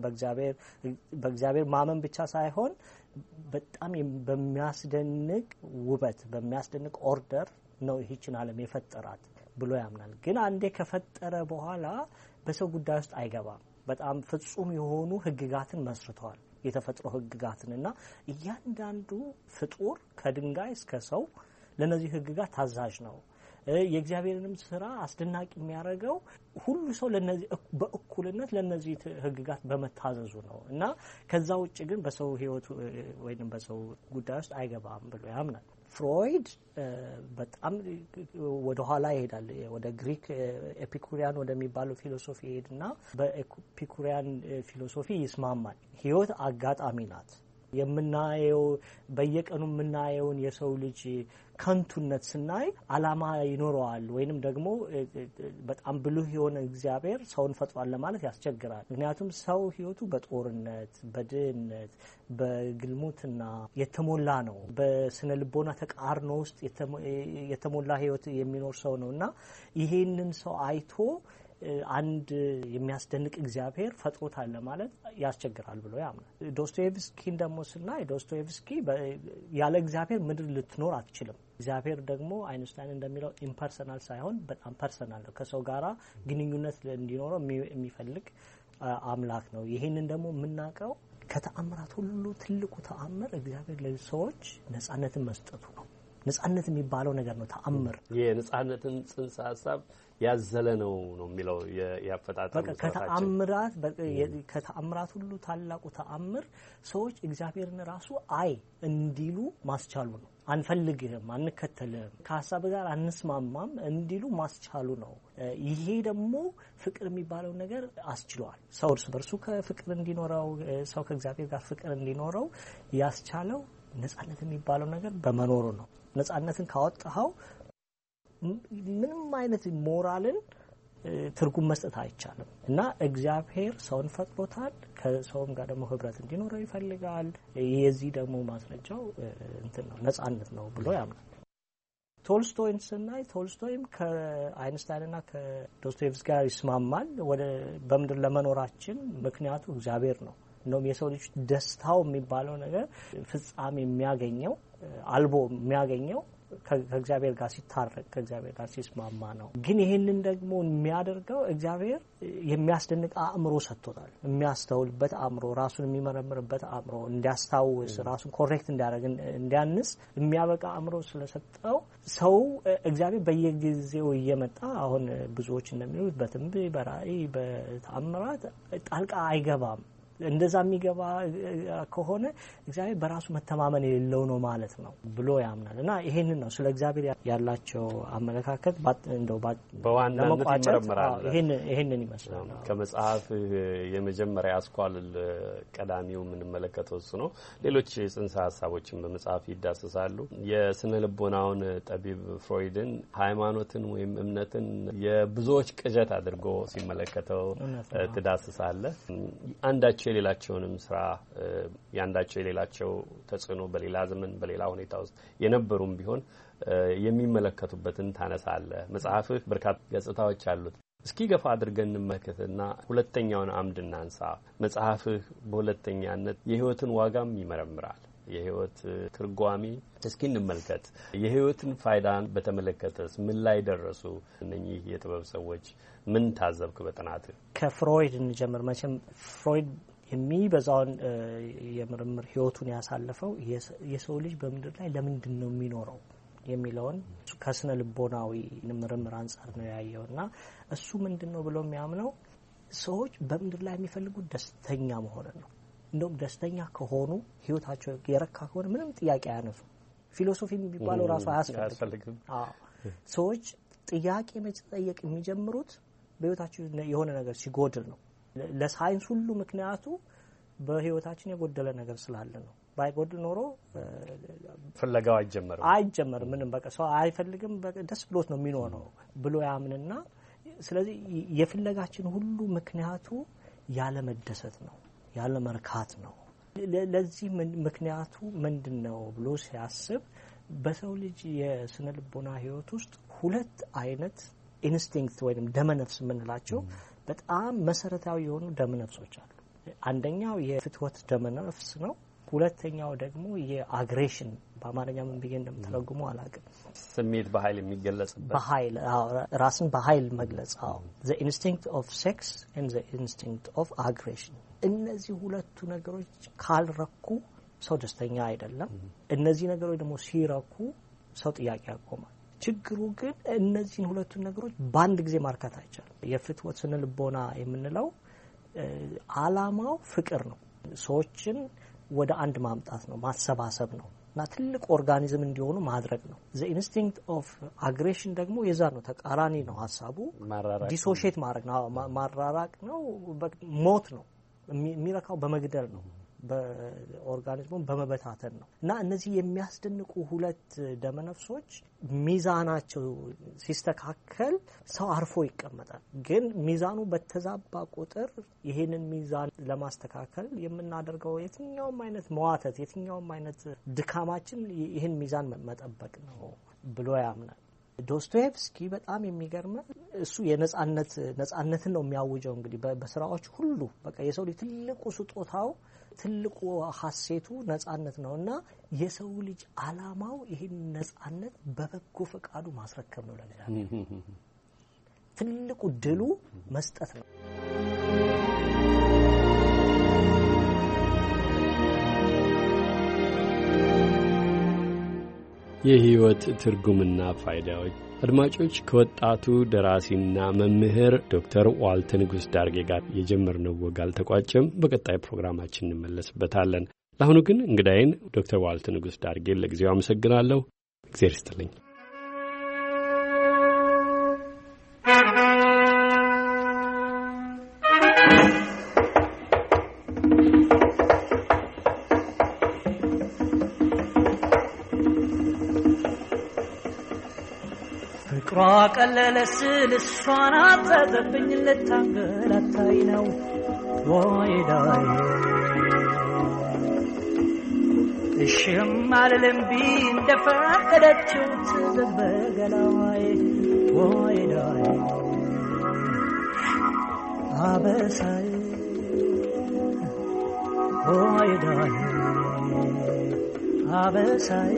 በእግዚአብሔር ማመን ብቻ ሳይሆን በጣም በሚያስደንቅ ውበት በሚያስደንቅ ኦርደር ነው ይህችን ዓለም የፈጠራት ብሎ ያምናል። ግን አንዴ ከፈጠረ በኋላ በሰው ጉዳይ ውስጥ አይገባም። በጣም ፍጹም የሆኑ ህግጋትን መስርተዋል፣ የተፈጥሮ ህግጋትንና እያንዳንዱ ፍጡር ከድንጋይ እስከ ሰው ለነዚህ ህግጋት ታዛዥ ነው። የእግዚአብሔርንም ስራ አስደናቂ የሚያደርገው ሁሉ ሰው ለነዚህ በእኩልነት ለነዚህ ህግጋት በመታዘዙ ነው እና ከዛ ውጭ ግን በሰው ህይወት ወይንም በሰው ጉዳይ ውስጥ አይገባም ብሎ ያምናል። ፍሮይድ በጣም ወደ ኋላ ይሄዳል። ወደ ግሪክ ኤፒኩሪያን ወደሚባለው ፊሎሶፊ ይሄድና በኤፒኩሪያን ፊሎሶፊ ይስማማል። ህይወት አጋጣሚ ናት። የምናየው በየቀኑ የምናየውን የሰው ልጅ ከንቱነት ስናይ አላማ ይኖረዋል ወይንም ደግሞ በጣም ብልህ የሆነ እግዚአብሔር ሰውን ፈጥሯል ለማለት ያስቸግራል። ምክንያቱም ሰው ህይወቱ በጦርነት፣ በድህነት፣ በግልሙትና የተሞላ ነው። በስነ ልቦና ተቃርኖ ውስጥ የተሞላ ህይወት የሚኖር ሰው ነውና ይሄንን ሰው አይቶ አንድ የሚያስደንቅ እግዚአብሔር ፈጥሮታል ለማለት ያስቸግራል ብሎ ያምናል። ዶስቶዬቭስኪን ደግሞ ስናይ ዶስቶዬቭስኪ ያለ እግዚአብሔር ምድር ልትኖር አትችልም። እግዚአብሔር ደግሞ አይንስታይን እንደሚለው ኢምፐርሰናል ሳይሆን በጣም ፐርሰናል ነው። ከሰው ጋራ ግንኙነት እንዲኖረው የሚፈልግ አምላክ ነው። ይሄንን ደግሞ የምናውቀው ከተአምራት ሁሉ ትልቁ ተአምር እግዚአብሔር ለሰዎች ነጻነትን መስጠቱ ነው። ነጻነት የሚባለው ነገር ነው ተአምር። የነጻነትን ጽንሰ ሐሳብ ያዘለ ነው የሚለው ያፈጣጣው ከተአምራት ሁሉ ታላቁ ተአምር ሰዎች እግዚአብሔርን ራሱ እንዲሉ ማስቻሉ ነው። አንፈልግህም፣ አንከተልህም፣ ከሀሳብ ጋር አንስማማም እንዲሉ ማስቻሉ ነው። ይሄ ደግሞ ፍቅር የሚባለው ነገር አስችሏል። ሰው እርስ በርሱ ከፍቅር እንዲኖረው፣ ሰው ከእግዚአብሔር ጋር ፍቅር እንዲኖረው ያስቻለው ነጻነት የሚባለው ነገር በመኖሩ ነው። ነጻነትን ካወጣኸው ምንም አይነት ሞራልን ትርጉም መስጠት አይቻልም እና እግዚአብሔር ሰውን ፈጥሮታል። ከሰውም ጋር ደግሞ ህብረት እንዲኖረው ይፈልጋል። የዚህ ደግሞ ማስረጃው ነው ነጻነት ነው ብሎ ያምናል። ቶልስቶይን ስናይ ቶልስቶይም ከአይንስታይንና ከዶስቶዬቭስኪ ጋር ይስማማል። በምድር ለመኖራችን ምክንያቱ እግዚአብሔር ነው። እንደውም የሰው ልጅ ደስታው የሚባለው ነገር ፍጻሜ የሚያገኘው አልቦ የሚያገኘው ከእግዚአብሔር ጋር ሲታረቅ ከእግዚአብሔር ጋር ሲስማማ ነው። ግን ይሄንን ደግሞ የሚያደርገው እግዚአብሔር የሚያስደንቅ አእምሮ ሰጥቶታል። የሚያስተውልበት አእምሮ፣ ራሱን የሚመረምርበት አእምሮ፣ እንዲያስታውስ፣ ራሱን ኮሬክት እንዲያደርግ፣ እንዲያንስ የሚያበቃ አእምሮ ስለሰጠው ሰው እግዚአብሔር በየጊዜው እየመጣ አሁን ብዙዎች እንደሚሉት በትንቢት፣ በራእይ፣ በተአምራት ጣልቃ አይገባም። እንደዛ የሚገባ ከሆነ እግዚአብሔር በራሱ መተማመን የሌለው ነው ማለት ነው ብሎ ያምናል እና ይሄንን ነው ስለ እግዚአብሔር ያላቸው አመለካከት እንደው በዋናነት ይመረምራል። ይሄንን ይመስላል። ከመጽሐፍ የመጀመሪያ አስኳል ቀዳሚው የምንመለከተው እሱ ነው። ሌሎች ጽንሰ ሐሳቦችን በመጽሐፍ ይዳሰሳሉ። የስነ ልቦናውን ጠቢብ ፍሮይድን ሃይማኖትን ወይም እምነትን የብዙዎች ቅዠት አድርጎ ሲመለከተው ትዳስሳለህ። አንዳቸው አንዳቸው የሌላቸውንም ስራ ያንዳቸው የሌላቸው ተጽዕኖ በሌላ ዘመን በሌላ ሁኔታ ውስጥ የነበሩም ቢሆን የሚመለከቱበትን ታነሳለህ። መጽሐፍህ በርካታ ገጽታዎች አሉት። እስኪ ገፋ አድርገን እንመልከትና ሁለተኛውን አምድ እናንሳ። መጽሐፍህ በሁለተኛነት የህይወትን ዋጋም ይመረምራል። የህይወት ትርጓሜ እስኪ እንመልከት። የህይወትን ፋይዳን በተመለከተስ ምን ላይ ደረሱ እነኚህ የጥበብ ሰዎች? ምን ታዘብክ በጥናትህ? ከፍሮይድ እንጀምር። መቼም ፍሮይድ የሚበዛውን የምርምር ህይወቱን ያሳለፈው የሰው ልጅ በምድር ላይ ለምንድን ነው የሚኖረው የሚለውን ከስነ ልቦናዊ ምርምር አንፃር ነው ያየውና እሱ ምንድነው ብሎ የሚያምነው ሰዎች በምድር ላይ የሚፈልጉት ደስተኛ መሆን ነው። እንደውም ደስተኛ ከሆኑ ህይወታቸው የረካ ከሆነ ምንም ጥያቄ አያነሱ። ፊሎሶፊ የሚባለው ራሱ አያስፈልግም። ሰዎች ጥያቄ መጠየቅ የሚጀምሩት በህይወታቸው የሆነ ነገር ሲጎድል ነው። ለሳይንስ ሁሉ ምክንያቱ በህይወታችን የጎደለ ነገር ስላለ ነው። ባይጎድል ኖሮ ፍለጋው አይጀመርም። ምንም በቃ ሰው አይፈልግም፣ ደስ ብሎት ነው የሚኖረው ብሎ ያምንና ስለዚህ የፍለጋችን ሁሉ ምክንያቱ ያለ መደሰት ነው፣ ያለ መርካት ነው። ለዚህ ምክንያቱ ምንድነው ብሎ ሲያስብ በሰው ልጅ የስነ ልቦና ህይወት ውስጥ ሁለት አይነት ኢንስቲንክት ወይም ደመነፍስ የምንላቸው በጣም መሰረታዊ የሆኑ ደመነፍሶች አሉ። አንደኛው የፍትወት ደመነፍስ ነው። ሁለተኛው ደግሞ የአግሬሽን በአማርኛ ምን ብዬ እንደምተረጉመው አላውቅም። ስሜት በኃይል የሚገለጽበት በኃይል ራስን በኃይል መግለጽ the instinct of sex and the instinct of aggression። እነዚህ ሁለቱ ነገሮች ካልረኩ ሰው ደስተኛ አይደለም። እነዚህ ነገሮች ደግሞ ሲረኩ ሰው ጥያቄ ያቆማል። ችግሩ ግን እነዚህን ሁለቱ ነገሮች በአንድ ጊዜ ማርካት አይቻልም። የፍትወት ስነ ልቦና የምንለው አላማው ፍቅር ነው። ሰዎችን ወደ አንድ ማምጣት ነው፣ ማሰባሰብ ነው እና ትልቅ ኦርጋኒዝም እንዲሆኑ ማድረግ ነው። the instinct of aggression ደግሞ የዛ ነው፣ ተቃራኒ ነው ሐሳቡ። ዲሶሺየት ማድረግ ነው፣ ማራራቅ ነው፣ ሞት ነው። የሚረካው በመግደል ነው፣ በኦርጋኒዝሙን በመበታተን ነው። እና እነዚህ የሚያስደንቁ ሁለት ደመነፍሶች ሚዛናቸው ሲስተካከል ሰው አርፎ ይቀመጣል። ግን ሚዛኑ በተዛባ ቁጥር ይሄንን ሚዛን ለማስተካከል የምናደርገው የትኛውም አይነት መዋተት፣ የትኛውም አይነት ድካማችን ይህን ሚዛን መጠበቅ ነው ብሎ ያምናል። ዶስቶየቭስኪ በጣም የሚገርም እሱ ነጻነትን ነው የሚያውጀው። እንግዲህ በስራዎች ሁሉ በቃ የሰው ልጅ ትልቁ ስጦታው ትልቁ ሐሴቱ ነጻነት ነውና የሰው ልጅ አላማው ይሄን ነጻነት በበጎ ፈቃዱ ማስረከብ ነው። ለእግዚአብሔር ትልቁ ድሉ መስጠት ነው። የህይወት ትርጉምና ፋይዳዎች። አድማጮች ከወጣቱ ደራሲና መምህር ዶክተር ዋልተ ንጉስ ዳርጌ ጋር የጀመርነው ወግ አልተቋጨም። በቀጣይ ፕሮግራማችን እንመለስበታለን። ለአሁኑ ግን እንግዳዬን ዶክተር ዋልተ ንጉስ ዳርጌን ለጊዜው አመሰግናለሁ። እግዚአብሔር ይስጥልኝ። ቀለለ ስል እሷን አጠገብኝ ልታንገላታይ ነው ወይዳይ እሽም አልልም ቢ እንደፈቀደችው ትዘበገላዋይ ወይዳይ አበሳይ ወይዳይ አበሳይ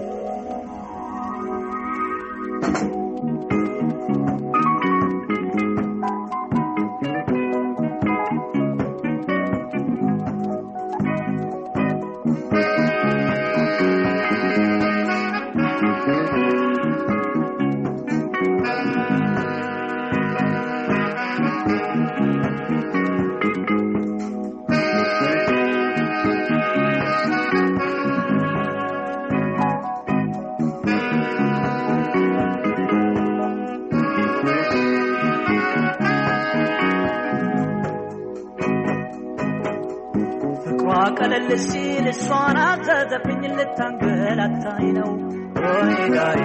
ቀለል ሲል እሷን አዘዘብኝ ልታንገላታይ ነው ወይዳይ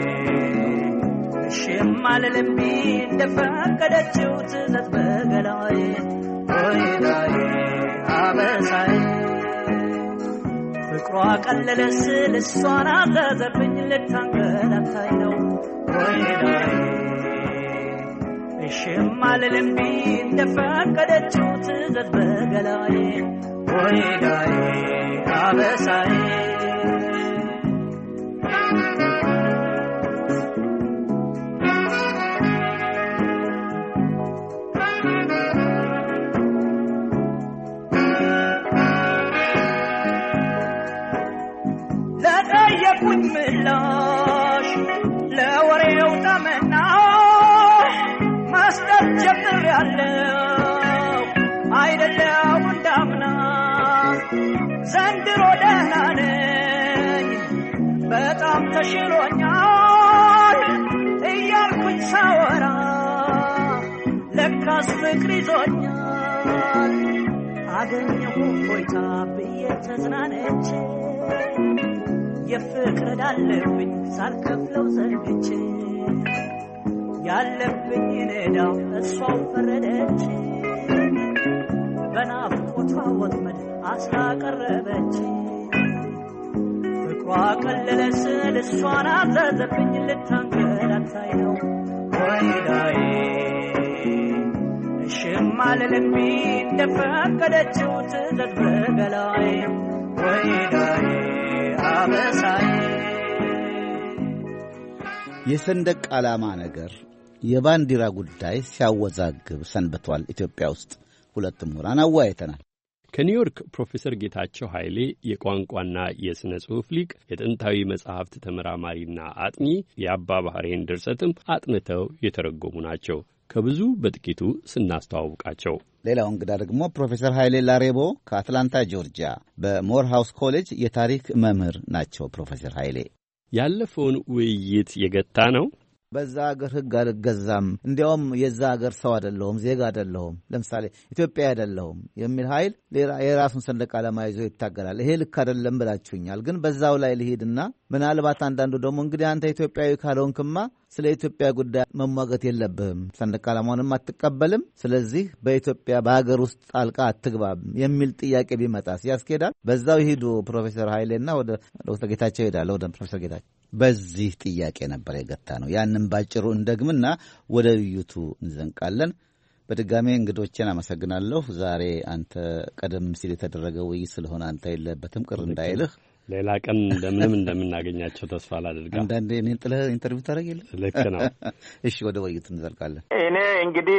እሽም አልልም ቢ እንደፈቀደችው ትዘት በገላይ ወይዳይ አበሳዬ ፍቅሯ ቀለለ ስል እሷን አዘዘብኝ ልታንገላታኝ ነው ወይዳዬ እሺም አልልም ቢ እንደፈቀደችው ትዘዝ በገላዬ ወይዳዬ አበሳዬ ለጠየቁኝ ምላሽ ለወሬው ተመና መስጠት ጀምሬያለሁ አይደለም እንዳምና ዘንድሮ ደህና ነኝ በጣም ተሽሎኛል እያልኩኝ ሳወራ ለካስ ፍቅር ይዞኛል አገኘሁ ሆይታ ብዬ ተዝናነች የፍቅር ዳለብኝ ሳልከፍለው ዘንግቼ ያለብኝ ነዳው እሷው ፈረደች በናፍቆቷ ወጥመድ አስላቀረበች ፍቅሯ ቀለለ ስል እሷን አዘዘብኝ ልታንገላታኝ ነው ወይዳዬ እሺም አልልም እንደፈቀደችው ትዘዝ በገላዬ ወይዳዬ አበሳዬ የሰንደቅ ዓላማ ነገር የባንዲራ ጉዳይ ሲያወዛግብ ሰንብቷል ኢትዮጵያ ውስጥ። ሁለቱም ምሁራን አወያይተናል። ከኒውዮርክ ፕሮፌሰር ጌታቸው ኃይሌ የቋንቋና የሥነ ጽሑፍ ሊቅ፣ የጥንታዊ መጻሕፍት ተመራማሪና አጥኚ፣ የአባ ባሕሬን ድርሰትም አጥንተው የተረጎሙ ናቸው። ከብዙ በጥቂቱ ስናስተዋውቃቸው ሌላው እንግዳ ደግሞ ፕሮፌሰር ኃይሌ ላሬቦ ከአትላንታ ጆርጂያ በሞርሃውስ ኮሌጅ የታሪክ መምህር ናቸው። ፕሮፌሰር ኃይሌ ያለፈውን ውይይት የገታ ነው በዛ ሀገር ሕግ አልገዛም እንዲያውም የዛ ሀገር ሰው አይደለሁም ዜጋ አይደለሁም ለምሳሌ ኢትዮጵያ አይደለሁም የሚል ኃይል የራሱን ሰንደቅ ዓላማ ይዞ ይታገላል። ይሄ ልክ አይደለም ብላችሁኛል። ግን በዛው ላይ ልሂድና ምናልባት አንዳንዱ ደግሞ እንግዲህ አንተ ኢትዮጵያዊ ካልሆንክማ ስለ ኢትዮጵያ ጉዳይ መሟገት የለብህም ሰንደቅ ዓላማውንም አትቀበልም ስለዚህ በኢትዮጵያ በሀገር ውስጥ ጣልቃ አትግባም የሚል ጥያቄ ቢመጣስ ያስኬዳል? በዛው ይሄዱ ፕሮፌሰር ኃይሌና ወደ ዶክተር ጌታቸው ይሄዳል። ወደ ፕሮፌሰር ጌታቸው በዚህ ጥያቄ ነበር የገታ ነው። ያንን ባጭሩ እንደግምና ወደ ውይይቱ እንዘንቃለን። በድጋሜ እንግዶችን አመሰግናለሁ። ዛሬ አንተ ቀደም ሲል የተደረገ ውይይት ስለሆነ አንተ የለበትም ቅር እንዳይልህ ሌላ ቀን እንደምንም እንደምናገኛቸው ተስፋ ላድርጋ። አንዳንዴ እኔን ጥለህ ኢንተርቪው ታደርግ የለ? ልክ ነው። እሺ ወደ ውይይቱ እንዘልቃለን። እኔ እንግዲህ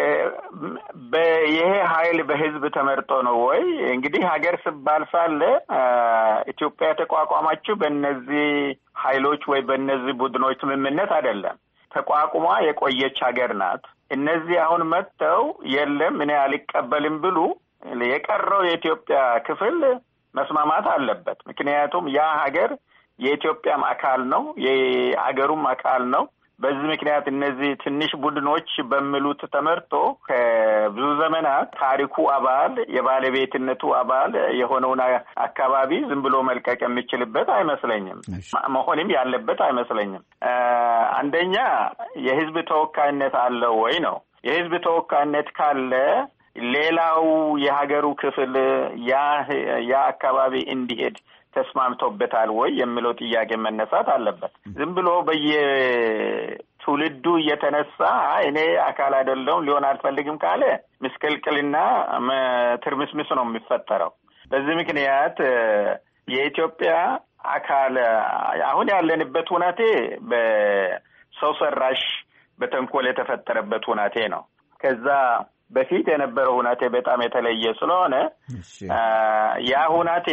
ይሄ ኃይል በህዝብ ተመርጦ ነው ወይ? እንግዲህ ሀገር ስባል ሳለ ኢትዮጵያ የተቋቋማችው በእነዚህ ኃይሎች ወይ በእነዚህ ቡድኖች ስምምነት አይደለም። ተቋቁማ የቆየች ሀገር ናት። እነዚህ አሁን መጥተው የለም እኔ አልቀበልም ብሉ የቀረው የኢትዮጵያ ክፍል መስማማት አለበት። ምክንያቱም ያ ሀገር የኢትዮጵያም አካል ነው፣ የአገሩም አካል ነው። በዚህ ምክንያት እነዚህ ትንሽ ቡድኖች በሚሉት ተመርጦ ከብዙ ዘመናት ታሪኩ አባል የባለቤትነቱ አባል የሆነውን አካባቢ ዝም ብሎ መልቀቅ የሚችልበት አይመስለኝም፣ መሆንም ያለበት አይመስለኝም። አንደኛ የህዝብ ተወካይነት አለው ወይ ነው። የህዝብ ተወካይነት ካለ ሌላው የሀገሩ ክፍል ያ አካባቢ እንዲሄድ ተስማምቶበታል ወይ የሚለው ጥያቄ መነሳት አለበት። ዝም ብሎ በየትውልዱ እየተነሳ እኔ አካል አይደለሁም ሊሆን አልፈልግም ካለ ምስቅልቅልና ትርምስምስ ነው የሚፈጠረው። በዚህ ምክንያት የኢትዮጵያ አካል አሁን ያለንበት ሁናቴ በሰው ሰራሽ በተንኮል የተፈጠረበት ሁናቴ ነው። ከዛ በፊት የነበረው ሁናቴ በጣም የተለየ ስለሆነ ያ ሁናቴ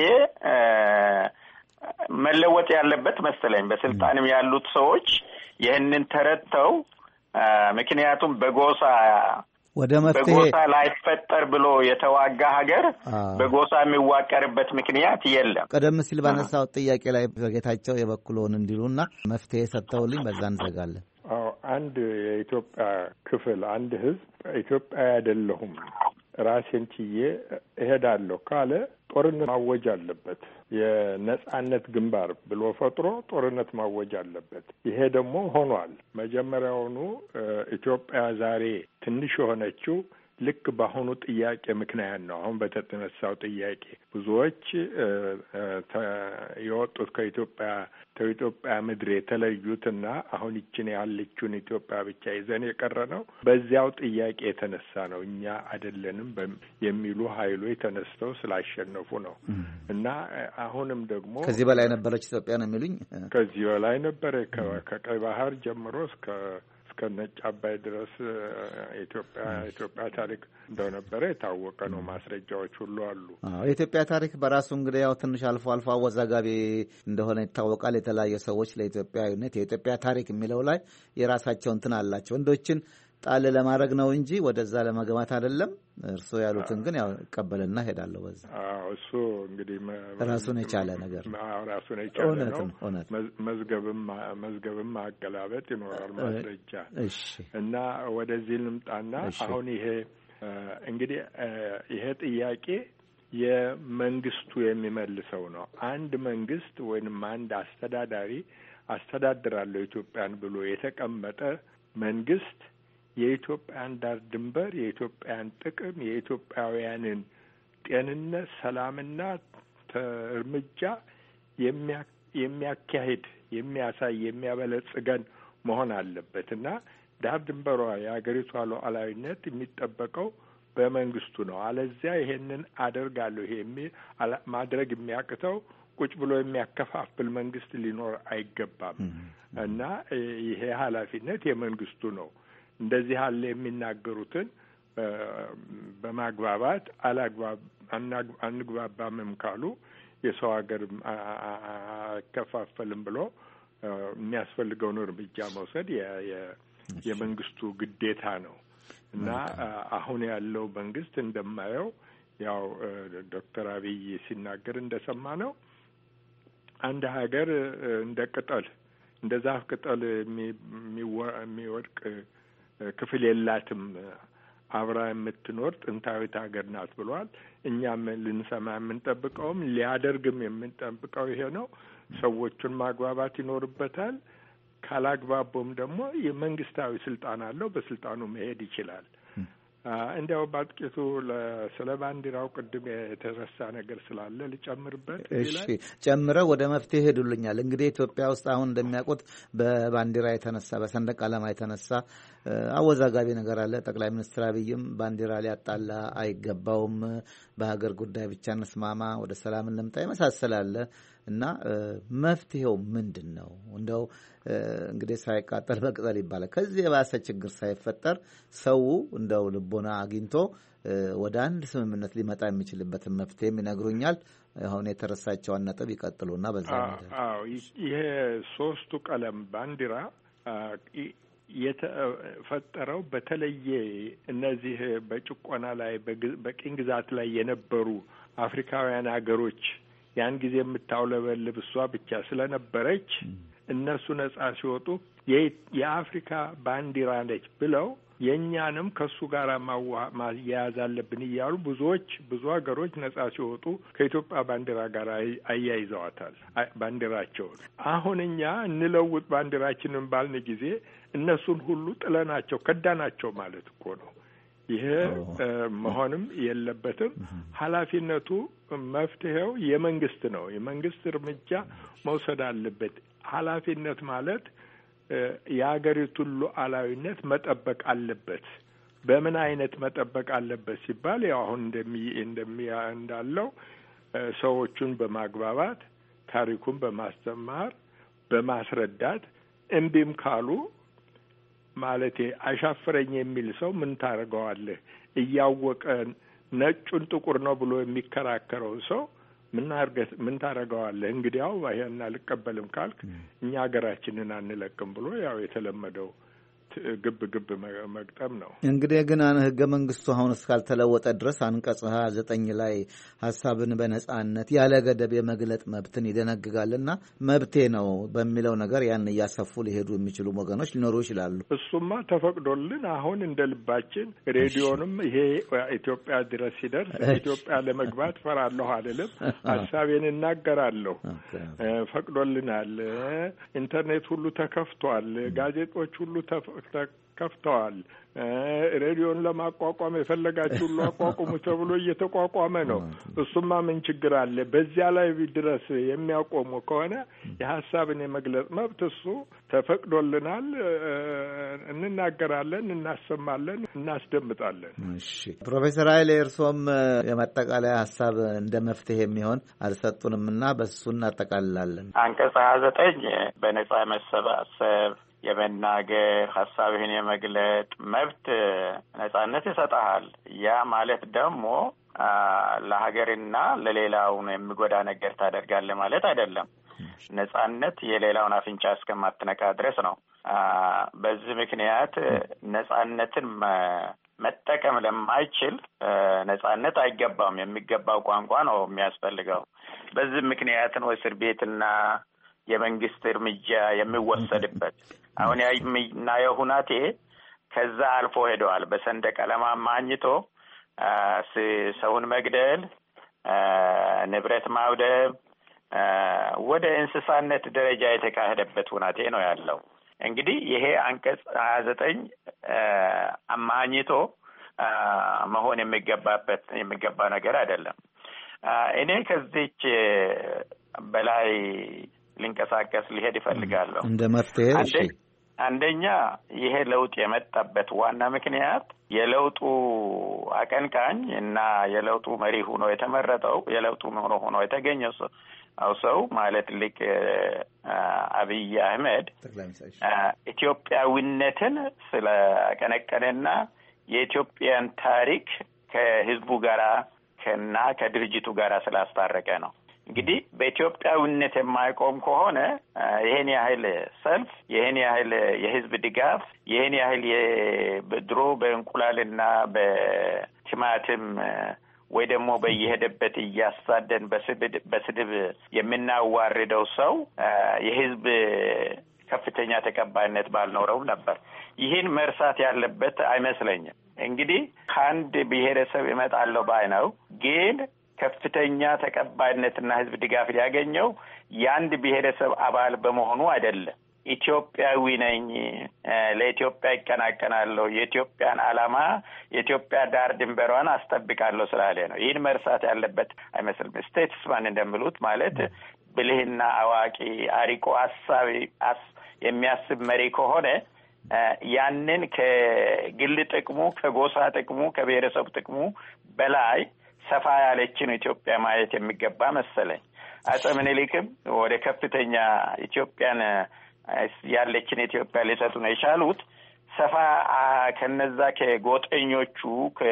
መለወጥ ያለበት መሰለኝ። በስልጣንም ያሉት ሰዎች ይህንን ተረድተው ምክንያቱም በጎሳ ላይፈጠር ብሎ የተዋጋ ሀገር በጎሳ የሚዋቀርበት ምክንያት የለም። ቀደም ሲል ባነሳው ጥያቄ ላይ ጌታቸው የበኩሉን እንዲሉና መፍትሄ ሰጥተውልኝ በዛ እንዘጋለን። አንድ የኢትዮጵያ ክፍል አንድ ህዝብ ኢትዮጵያ አይደለሁም ራሴን ችዬ እሄዳለሁ ካለ ጦርነት ማወጅ አለበት። የነጻነት ግንባር ብሎ ፈጥሮ ጦርነት ማወጅ አለበት። ይሄ ደግሞ ሆኗል። መጀመሪያውኑ ኢትዮጵያ ዛሬ ትንሽ የሆነችው ልክ በአሁኑ ጥያቄ ምክንያት ነው። አሁን በተነሳው ጥያቄ ብዙዎች የወጡት ከኢትዮጵያ ምድር የተለዩትና አሁን ይችን ያለችውን ኢትዮጵያ ብቻ ይዘን የቀረ ነው። በዚያው ጥያቄ የተነሳ ነው። እኛ አይደለንም የሚሉ ኃይሎች ተነስተው ስላሸነፉ ነው። እና አሁንም ደግሞ ከዚህ በላይ ነበረች ኢትዮጵያ ነው የሚሉኝ። ከዚህ በላይ ነበረ ከቀይ ባህር ጀምሮ እስከ ነጭ አባይ ድረስ ኢትዮጵያ ታሪክ እንደነበረ የታወቀ ነው። ማስረጃዎች ሁሉ አሉ። የኢትዮጵያ ታሪክ በራሱ እንግዲህ ያው ትንሽ አልፎ አወዛጋቢ እንደሆነ ይታወቃል። የተለያዩ ሰዎች ለኢትዮጵያዊነት የኢትዮጵያ ታሪክ የሚለው ላይ የራሳቸው እንትን አላቸው። እንዶችን ጣል ለማድረግ ነው እንጂ ወደዛ ለመግባት አይደለም። እርሶ ያሉትን ግን ያው እቀበልና ሄዳለሁ በዛ። እሱ እንግዲህ ራሱን የቻለ ነገር ነው። ራሱን የቻለ ነው። መዝገብም ማገላበጥ ይኖራል ማስረጃ። እና ወደዚህ ልምጣና አሁን ይሄ እንግዲህ ይሄ ጥያቄ የመንግስቱ የሚመልሰው ነው። አንድ መንግስት ወይንም አንድ አስተዳዳሪ አስተዳድራለሁ ኢትዮጵያን ብሎ የተቀመጠ መንግስት የኢትዮጵያን ዳር ድንበር፣ የኢትዮጵያን ጥቅም፣ የኢትዮጵያውያንን ጤንነት፣ ሰላምና እርምጃ የሚያካሂድ የሚያሳይ የሚያበለጽገን መሆን አለበት እና ዳር ድንበሯ የሀገሪቷ ሉዓላዊነት የሚጠበቀው በመንግስቱ ነው። አለዚያ ይሄንን አደርጋለሁ ይሄ ማድረግ የሚያቅተው ቁጭ ብሎ የሚያከፋፍል መንግስት ሊኖር አይገባም እና ይሄ ኃላፊነት የመንግስቱ ነው። እንደዚህ አለ የሚናገሩትን በማግባባት አንግባባምም ካሉ የሰው ሀገር አይከፋፈልም ብሎ የሚያስፈልገውን እርምጃ መውሰድ የመንግስቱ ግዴታ ነው እና አሁን ያለው መንግስት እንደማየው ያው ዶክተር አብይ ሲናገር እንደሰማ ነው አንድ ሀገር እንደ ቅጠል እንደ ዛፍ ቅጠል የሚወድቅ ክፍል የላትም፣ አብራ የምትኖር ጥንታዊት ሀገር ናት ብሏል። እኛም ልንሰማ የምንጠብቀውም ሊያደርግም የምንጠብቀው ይሄ ነው። ሰዎቹን ማግባባት ይኖርበታል። ካላግባቡም ደግሞ የመንግስታዊ ስልጣን አለው፣ በስልጣኑ መሄድ ይችላል። እንዲያው ባጥቂቱ ስለ ባንዲራው ቅድም የተረሳ ነገር ስላለ ልጨምርበት። እሺ ጨምረው ወደ መፍትሄ ሄዱልኛል። እንግዲህ ኢትዮጵያ ውስጥ አሁን እንደሚያውቁት በባንዲራ የተነሳ በሰንደቅ ዓላማ የተነሳ አወዛጋቢ ነገር አለ። ጠቅላይ ሚኒስትር አብይም ባንዲራ ሊያጣላ አይገባውም፣ በሀገር ጉዳይ ብቻ እንስማማ፣ ወደ ሰላም እንምጣ ይመሳሰላል እና መፍትሄው ምንድን ነው? እንደው እንግዲህ ሳይቃጠል በቅጠል ይባላል። ከዚህ የባሰ ችግር ሳይፈጠር ሰው እንደው ልቦና አግኝቶ ወደ አንድ ስምምነት ሊመጣ የሚችልበትን መፍትሄም ይነግሩኛል። አሁን የተረሳቸውን ነጥብ ይቀጥሉና በዛ ይሄ ሶስቱ ቀለም ባንዲራ የተፈጠረው በተለየ እነዚህ በጭቆና ላይ በቅኝ ግዛት ላይ የነበሩ አፍሪካውያን ሀገሮች ያን ጊዜ የምታውለበልብ እሷ ብቻ ስለነበረች እነሱ ነጻ ሲወጡ የአፍሪካ ባንዲራ ነች ብለው የእኛንም ከሱ ጋር ማያያዝ አለብን እያሉ ብዙ ሀገሮች ነጻ ሲወጡ ከኢትዮጵያ ባንዲራ ጋር አያይዘዋታል ባንዲራቸውን። አሁን እኛ እንለውጥ ባንዲራችንን ባልን ጊዜ እነሱን ሁሉ ጥለናቸው ከዳናቸው ማለት እኮ ነው። ይሄ መሆንም የለበትም። ኃላፊነቱ መፍትሄው የመንግስት ነው። የመንግስት እርምጃ መውሰድ አለበት። ኃላፊነት ማለት የሀገሪቱን ሉዓላዊነት መጠበቅ አለበት። በምን አይነት መጠበቅ አለበት ሲባል ያው አሁን እንዳለው ሰዎቹን በማግባባት ታሪኩን በማስተማር በማስረዳት እምቢም ካሉ ማለቴ አሻፈረኝ የሚል ሰው ምን ታረጋዋለህ? እያወቀ ነጩን ጥቁር ነው ብሎ የሚከራከረው ሰው ምን ታረጋዋለህ? እንግዲያው ይሄን አልቀበልም ካልክ እኛ ሀገራችንን አንለቅም ብሎ ያው የተለመደው ግብ መግጠም ነው። እንግዲህ ግን ህገ መንግስቱ አሁን እስካልተለወጠ ድረስ አንቀጽ 29 ላይ ሀሳብን በነጻነት ያለ ገደብ የመግለጥ መብትን ይደነግጋልና መብቴ ነው በሚለው ነገር ያን እያሰፉ ሊሄዱ የሚችሉ ወገኖች ሊኖሩ ይችላሉ። እሱማ ተፈቅዶልን አሁን እንደ ልባችን ሬዲዮንም ይሄ ኢትዮጵያ ድረስ ሲደርስ ኢትዮጵያ ለመግባት ፈራለሁ አይደለም፣ ሀሳቤን እናገራለሁ። ፈቅዶልናል። ኢንተርኔት ሁሉ ተከፍቷል። ጋዜጦች ሁሉ ከፍተዋል። ሬዲዮን ለማቋቋም የፈለጋችሁ ሁሉ አቋቁሙ ተብሎ እየተቋቋመ ነው። እሱማ ምን ችግር አለ? በዚያ ላይ ድረስ የሚያቆሙ ከሆነ የሀሳብን የመግለጽ መብት እሱ ተፈቅዶልናል። እንናገራለን፣ እናሰማለን፣ እናስደምጣለን። እሺ ፕሮፌሰር ኃይሌ እርሶም የማጠቃለያ ሀሳብ እንደ መፍትሄ የሚሆን አልሰጡንምና በሱ እናጠቃልላለን። አንቀጽ 29 በነጻ መሰባሰብ የመናገር ሀሳብህን የመግለጥ መብት ነጻነት ይሰጣል። ያ ማለት ደግሞ ለሀገርና ለሌላው የሚጎዳ ነገር ታደርጋለህ ማለት አይደለም። ነጻነት የሌላውን አፍንጫ እስከማትነካ ድረስ ነው። በዚህ ምክንያት ነጻነትን መጠቀም ለማይችል ነጻነት አይገባም። የሚገባው ቋንቋ ነው የሚያስፈልገው። በዚህ ምክንያት ነው እስር ቤትና የመንግስት እርምጃ የሚወሰድበት። አሁን የምናየው ሁናቴ ከዛ አልፎ ሄደዋል። በሰንደቅ ዓላማ ማኝቶ ሰውን መግደል፣ ንብረት ማውደም፣ ወደ እንስሳነት ደረጃ የተካሄደበት ሁናቴ ነው ያለው። እንግዲህ ይሄ አንቀጽ 29 አማኝቶ መሆን የሚገባ ነገር አይደለም። እኔ ከዚች በላይ ሊንቀሳቀስ ሊሄድ ይፈልጋለሁ እንደ መፍትሄ። አንደኛ ይሄ ለውጥ የመጣበት ዋና ምክንያት የለውጡ አቀንቃኝ እና የለውጡ መሪ ሆኖ የተመረጠው የለውጡ መሪ ሆኖ የተገኘው ሰው ማለት ልክ አብይ አህመድ ኢትዮጵያዊነትን ስለቀነቀነና የኢትዮጵያን ታሪክ ከህዝቡ ጋራ እና ከድርጅቱ ጋራ ስላስታረቀ ነው። እንግዲህ በኢትዮጵያዊነት የማይቆም ከሆነ ይሄን ያህል ሰልፍ፣ ይሄን ያህል የህዝብ ድጋፍ፣ ይሄን ያህል በድሮ በእንቁላልና በቲማቲም ወይ ደግሞ በየሄደበት እያሳደን በስድብ የምናዋርደው ሰው የህዝብ ከፍተኛ ተቀባይነት ባልኖረውም ነበር። ይህን መርሳት ያለበት አይመስለኝም። እንግዲህ ከአንድ ብሔረሰብ እመጣለሁ ባይ ነው፣ ግን ከፍተኛ ተቀባይነትና ህዝብ ድጋፍ ያገኘው የአንድ ብሔረሰብ አባል በመሆኑ አይደለም። ኢትዮጵያዊ ነኝ፣ ለኢትዮጵያ ይቀናቀናለሁ፣ የኢትዮጵያን ዓላማ የኢትዮጵያ ዳር ድንበሯን አስጠብቃለሁ ስላለ ነው። ይህን መርሳት ያለበት አይመስልም። ስቴትስማን እንደሚሉት ማለት ብልህና አዋቂ አሪቆ አሳቢ የሚያስብ መሪ ከሆነ ያንን ከግል ጥቅሙ፣ ከጎሳ ጥቅሙ፣ ከብሔረሰብ ጥቅሙ በላይ ሰፋ ያለችን ኢትዮጵያ ማየት የሚገባ መሰለኝ። አፄ ምኒልክም ወደ ከፍተኛ ኢትዮጵያን ያለችን ኢትዮጵያ ሊሰጡ ነው የቻሉት ሰፋ ከነዛ ከጎጠኞቹ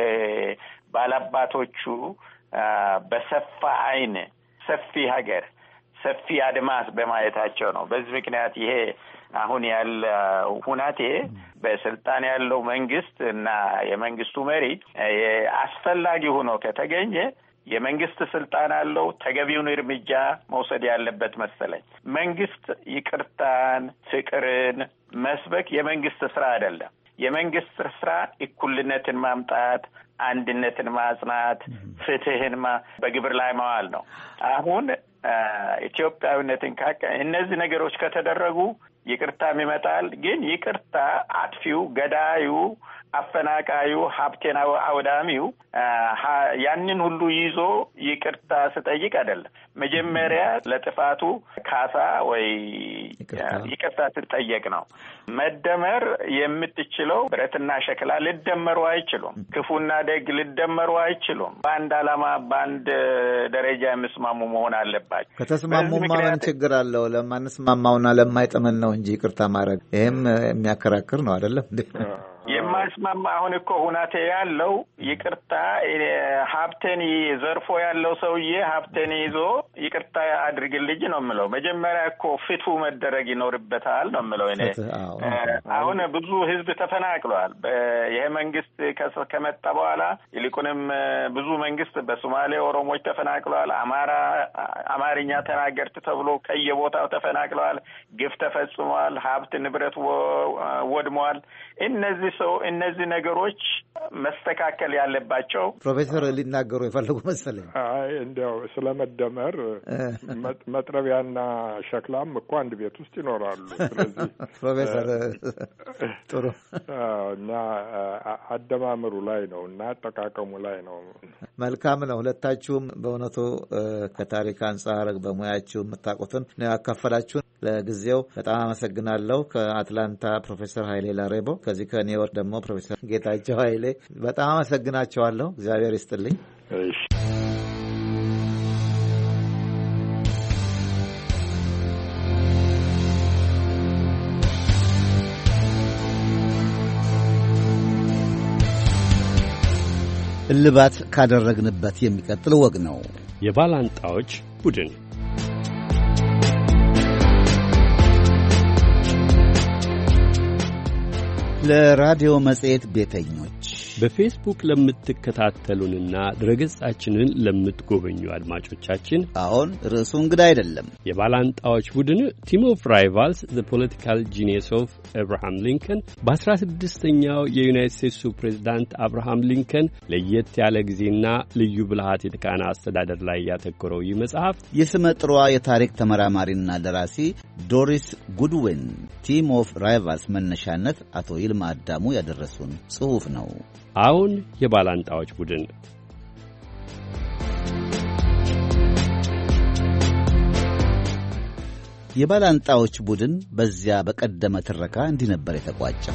ከባላባቶቹ በሰፋ አይን ሰፊ ሀገር ሰፊ አድማስ በማየታቸው ነው። በዚህ ምክንያት ይሄ አሁን ያለው ሁናቴ በስልጣን ያለው መንግስት እና የመንግስቱ መሪ አስፈላጊ ሆኖ ከተገኘ የመንግስት ስልጣን አለው፣ ተገቢውን እርምጃ መውሰድ ያለበት መሰለኝ። መንግስት ይቅርታን፣ ፍቅርን መስበክ የመንግስት ስራ አይደለም። የመንግስት ስራ እኩልነትን ማምጣት፣ አንድነትን ማጽናት፣ ፍትህን በግብር ላይ ማዋል ነው። አሁን ኢትዮጵያዊነትን እነዚህ ነገሮች ከተደረጉ ይቅርታም ይመጣል። ግን ይቅርታ አጥፊው፣ ገዳዩ፣ አፈናቃዩ፣ ሀብቴን አውዳሚው ያንን ሁሉ ይዞ ይቅርታ ስጠይቅ አይደለም። መጀመሪያ ለጥፋቱ ካሳ ወይ ይቅርታ ስጠየቅ ነው። መደመር የምትችለው ብረትና ሸክላ ልደመሩ አይችሉም። ክፉና ደግ ልደመሩ አይችሉም። በአንድ ዓላማ በአንድ ደረጃ የሚስማሙ መሆን አለባቸው። ከተስማሙማ ምን ችግር አለው? ለማንስማማውና ለማይጥመን ነው እንጂ ይቅርታ ማድረግ ይሄም የሚያከራክር ነው አይደለም እንዴ? የማይስማማ አሁን እኮ ሁናቴ ያለው ይቅርታ ሀብቴን ዘርፎ ያለው ሰውዬ ሀብቴን ይዞ ይቅርታ አድርግልኝ ነው የምለው። መጀመሪያ እኮ ፍቱ መደረግ ይኖርበታል ነው የምለው እኔ። አሁን ብዙ ህዝብ ተፈናቅሏል። ይሄ መንግስት ከመጣ በኋላ ይልቁንም ብዙ መንግስት በሶማሌ ኦሮሞዎች ተፈናቅሏል። አማርኛ ተናገርት ተብሎ ከየቦታው ተፈናቅለዋል። ግፍ ተፈጽሟል። ሀብት ንብረት ወድሟል። እነዚህ ነገሮች መስተካከል ያለባቸው። ፕሮፌሰር ሊናገሩ የፈለጉ መሰለኝ። እንዲያው ስለመደመር መጥረቢያና ሸክላም እኮ አንድ ቤት ውስጥ ይኖራሉ። ስለዚህ ፕሮፌሰር ጥሩ እና አደማመሩ ላይ ነው እና አጠቃቀሙ ላይ ነው። መልካም ነው። ሁለታችሁም በእውነቱ ከታሪክ አንጻር በሙያችሁ የምታውቁትን ነው ያካፈላችሁን። ለጊዜው በጣም አመሰግናለሁ። ከአትላንታ ፕሮፌሰር ኃይሌ ላሬቦ፣ ከዚህ ከኒውዮርክ ደግሞ ፕሮፌሰር ጌታቸው ኃይሌ በጣም አመሰግናቸዋለሁ። እግዚአብሔር ይስጥልኝ። እሺ። እልባት ካደረግንበት የሚቀጥል ወግ ነው። የባላንጣዎች ቡድን ለራዲዮ መጽሔት ቤተኞች በፌስቡክ ለምትከታተሉንና ድረገጻችንን ለምትጎበኙ አድማጮቻችን አሁን ርዕሱ እንግዳ አይደለም። የባላንጣዎች ቡድን ቲም ኦፍ ራይቫልስ ዘ ፖለቲካል ጂኒየስ ኦፍ አብርሃም ሊንከን በ16ኛው የዩናይትድ ስቴትሱ ፕሬዝዳንት አብርሃም ሊንከን ለየት ያለ ጊዜና ልዩ ብልሃት የተካነ አስተዳደር ላይ ያተኮረው ይህ መጽሐፍ የስመ ጥሯ የታሪክ ተመራማሪና ደራሲ ዶሪስ ጉድዊን ቲም ኦፍ ራይቫልስ መነሻነት አቶ ይልማ አዳሙ ያደረሱን ጽሑፍ ነው። አሁን የባላንጣዎች ቡድን የባላንጣዎች ቡድን በዚያ በቀደመ ትረካ እንዲህ ነበር የተቋጨው።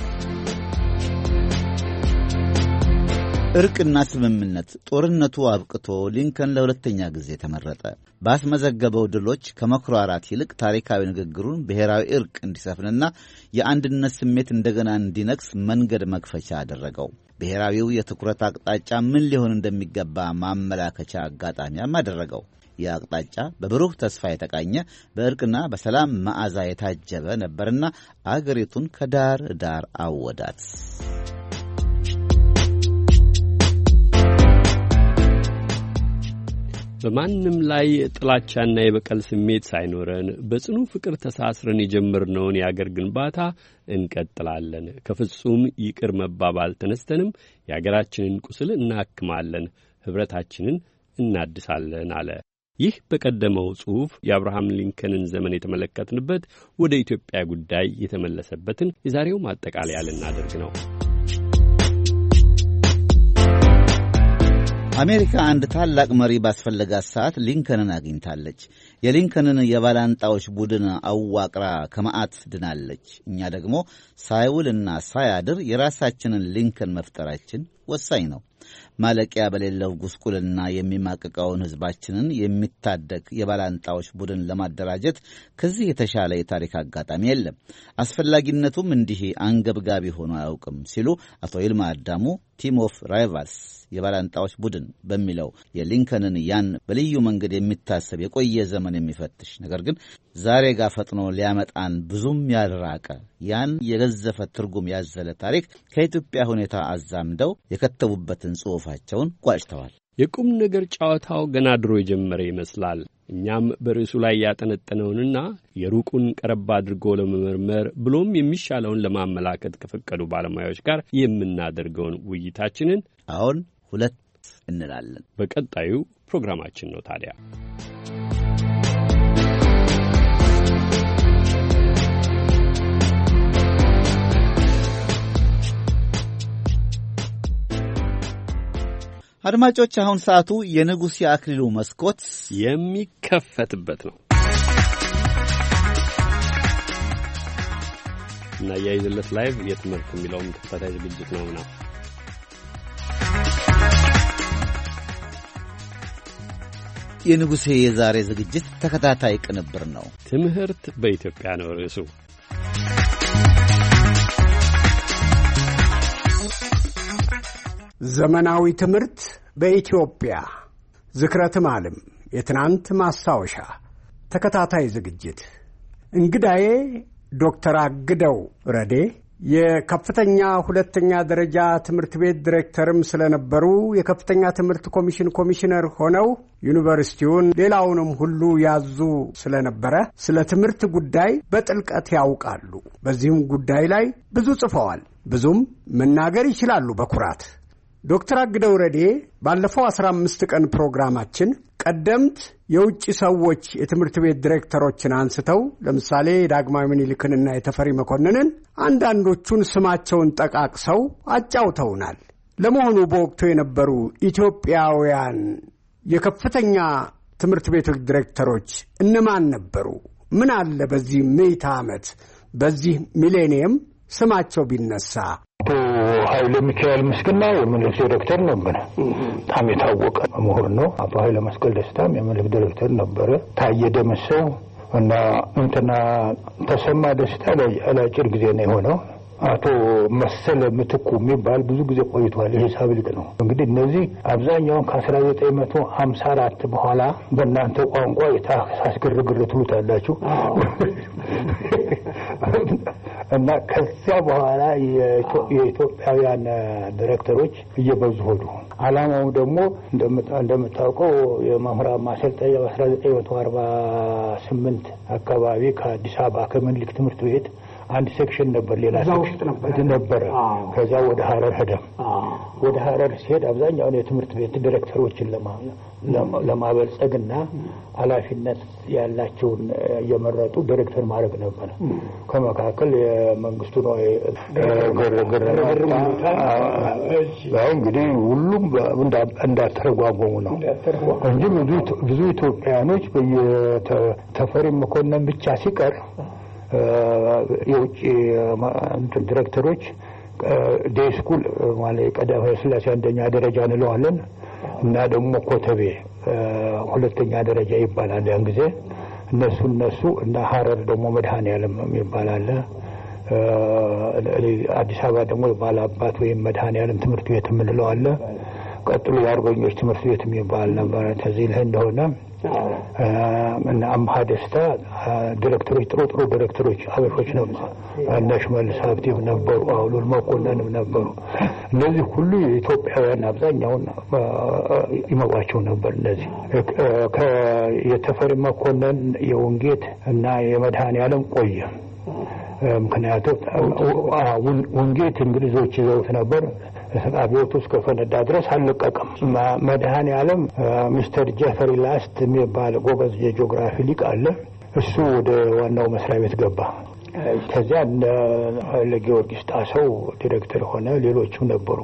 እርቅና ስምምነት። ጦርነቱ አብቅቶ ሊንከን ለሁለተኛ ጊዜ ተመረጠ። ባስመዘገበው ድሎች ከመኩራራት ይልቅ ታሪካዊ ንግግሩን ብሔራዊ እርቅ እንዲሰፍንና የአንድነት ስሜት እንደገና እንዲነግስ መንገድ መክፈቻ አደረገው። ብሔራዊው የትኩረት አቅጣጫ ምን ሊሆን እንደሚገባ ማመላከቻ አጋጣሚያም አደረገው። ይህ አቅጣጫ በብሩህ ተስፋ የተቃኘ በእርቅና በሰላም መዓዛ የታጀበ ነበርና አገሪቱን ከዳር ዳር አወዳት። በማንም ላይ ጥላቻና የበቀል ስሜት ሳይኖረን በጽኑ ፍቅር ተሳስረን የጀመርነውን የአገር ግንባታ እንቀጥላለን። ከፍጹም ይቅር መባባል ተነስተንም የአገራችንን ቁስል እናክማለን፣ ኅብረታችንን እናድሳለን አለ። ይህ በቀደመው ጽሑፍ የአብርሃም ሊንከንን ዘመን የተመለከትንበት ወደ ኢትዮጵያ ጉዳይ የተመለሰበትን የዛሬው ማጠቃለያ ልናደርግ ነው። አሜሪካ አንድ ታላቅ መሪ ባስፈለጋት ሰዓት ሊንከንን አግኝታለች። የሊንከንን የባላንጣዎች ቡድን አዋቅራ ከመዓት ድናለች። እኛ ደግሞ ሳይውልና ሳያድር የራሳችንን ሊንከን መፍጠራችን ወሳኝ ነው። ማለቂያ በሌለው ጉስቁልና የሚማቅቀውን ሕዝባችንን የሚታደግ የባላንጣዎች ቡድን ለማደራጀት ከዚህ የተሻለ የታሪክ አጋጣሚ የለም። አስፈላጊነቱም እንዲህ አንገብጋቢ ሆኖ አያውቅም ሲሉ አቶ ይልማ አዳሙ ቲም ኦፍ ራይቫልስ የባላንጣዎች ቡድን በሚለው የሊንከንን ያን በልዩ መንገድ የሚታሰብ የቆየ ዘመን የሚፈትሽ ነገር ግን ዛሬ ጋር ፈጥኖ ሊያመጣን ብዙም ያልራቀ ያን የገዘፈ ትርጉም ያዘለ ታሪክ ከኢትዮጵያ ሁኔታ አዛምደው የከተቡበትን ጽሑፋቸውን ቋጭተዋል። የቁም ነገር ጨዋታው ገና ድሮ የጀመረ ይመስላል። እኛም በርዕሱ ላይ ያጠነጠነውንና የሩቁን ቀረብ አድርጎ ለመመርመር ብሎም የሚሻለውን ለማመላከት ከፈቀዱ ባለሙያዎች ጋር የምናደርገውን ውይይታችንን አሁን ሁለት እንላለን። በቀጣዩ ፕሮግራማችን ነው ታዲያ አድማጮች፣ አሁን ሰዓቱ የንጉሥ የአክሊሉ መስኮት የሚከፈትበት ነው እና የይዘለት ላይቭ የትምህርት የሚለውም ተከታታይ ዝግጅት ነውና የንጉሴ የዛሬ ዝግጅት ተከታታይ ቅንብር ነው። ትምህርት በኢትዮጵያ ነው ርዕሱ። ዘመናዊ ትምህርት በኢትዮጵያ ዝክረትም ዓለም የትናንት ማስታወሻ ተከታታይ ዝግጅት። እንግዳዬ ዶክተር አግደው ረዴ የከፍተኛ ሁለተኛ ደረጃ ትምህርት ቤት ዲሬክተርም ስለነበሩ የከፍተኛ ትምህርት ኮሚሽን ኮሚሽነር ሆነው ዩኒቨርሲቲውን ሌላውንም ሁሉ ያዙ ስለነበረ ስለ ትምህርት ጉዳይ በጥልቀት ያውቃሉ። በዚህም ጉዳይ ላይ ብዙ ጽፈዋል፣ ብዙም መናገር ይችላሉ በኩራት። ዶክተር አግደው ረዴ ባለፈው 15 ቀን ፕሮግራማችን ቀደምት የውጭ ሰዎች የትምህርት ቤት ዲሬክተሮችን አንስተው ለምሳሌ ዳግማዊ ምኒልክንና የተፈሪ መኮንንን አንዳንዶቹን ስማቸውን ጠቃቅሰው አጫውተውናል። ለመሆኑ በወቅቱ የነበሩ ኢትዮጵያውያን የከፍተኛ ትምህርት ቤቶች ዲሬክተሮች እነማን ነበሩ? ምን አለ በዚህ ምዕተ ዓመት በዚህ ሚሌኒየም ስማቸው ቢነሳ? አቶ ኃይለ ሚካኤል ምስግና የምኒልክ ዲሬክተር ነበር። በጣም የታወቀ ምሁር ነው። አቶ ኃይለ መስቀል ደስታም የምኒልክ ዲሬክተር ነበረ። ታየ ደምሰው እና ተሰማ ደስታ ለአጭር ጊዜ ነው የሆነው። አቶ መሰለ ምትኩ የሚባል ብዙ ጊዜ ቆይቷል። የሂሳብ ሊቅ ነው። እንግዲህ እነዚህ አብዛኛውን ከ1954 በኋላ በእናንተ ቋንቋ የታህሳስ ግርግር ትሉታላችሁ እና ከዚያ በኋላ የኢትዮጵያውያን ዲሬክተሮች እየበዙ ሆዱ። ዓላማው ደግሞ እንደምታውቀው የመምህራን ማሰልጠኛ በ1948 አካባቢ ከአዲስ አበባ ከምኒልክ ትምህርት ቤት አንድ ሴክሽን ነበር፣ ሌላ ሴክሽን ነበር። ከዛ ወደ ሐረር ሄደ። ወደ ሐረር ሲሄድ አብዛኛውን የትምህርት ቤት ዲሬክተሮችን ለማበልጸግና ኃላፊነት ያላቸውን እየመረጡ ዲሬክተር ማድረግ ነበር። ከመካከል የመንግስቱ ነው እንግዲህ ሁሉም እንዳተረጓጎሙ ነው እንጂ ብዙ ኢትዮጵያኖች በየተፈሪ መኮንን ብቻ ሲቀር የውጭ ዲሬክተሮች ዴስኩል ማለት ቀዳማዊ ሥላሴ አንደኛ ደረጃ እንለዋለን እና ደግሞ ኮተቤ ሁለተኛ ደረጃ ይባላል። ያን ጊዜ እነሱ እና ሐረር ደግሞ መድኃኔዓለም ይባላል። አዲስ አበባ ደግሞ ባላባት ወይም መድኃኔዓለም ትምህርት ቤት የምንለው አለ። ቀጥሎ የአርበኞች ትምህርት ቤት የሚባል ነበር። ከዚህ ላይ እንደሆነ እና አምሃ ደስታ ዲሬክተሮች ጥሩ ዲሬክተሮች አበሾች ነበሩ። እነ ሽመልስ ሀብቴም ነበሩ፣ አውሎል መኮንንም ነበሩ። እነዚህ ሁሉ የኢትዮጵያውያን አብዛኛውን ይመዋቸው ነበር። እነዚህ የተፈሪ መኮንን የወንጌት እና የመድኃኔዓለም ቆየ። ምክንያቱም ወንጌት እንግሊዞች ይዘውት ነበር። አብዮቱ እስከፈነዳ ድረስ አልለቀቀም። መድኃኔዓለም ሚስተር ጄፈሪ ላስት የሚባል ጎበዝ የጂኦግራፊ ሊቅ አለ። እሱ ወደ ዋናው መስሪያ ቤት ገባ። ከዚያ ለጊዮርጊስ ጣሰው ዲሬክተር ሆነ። ሌሎችም ነበሩ።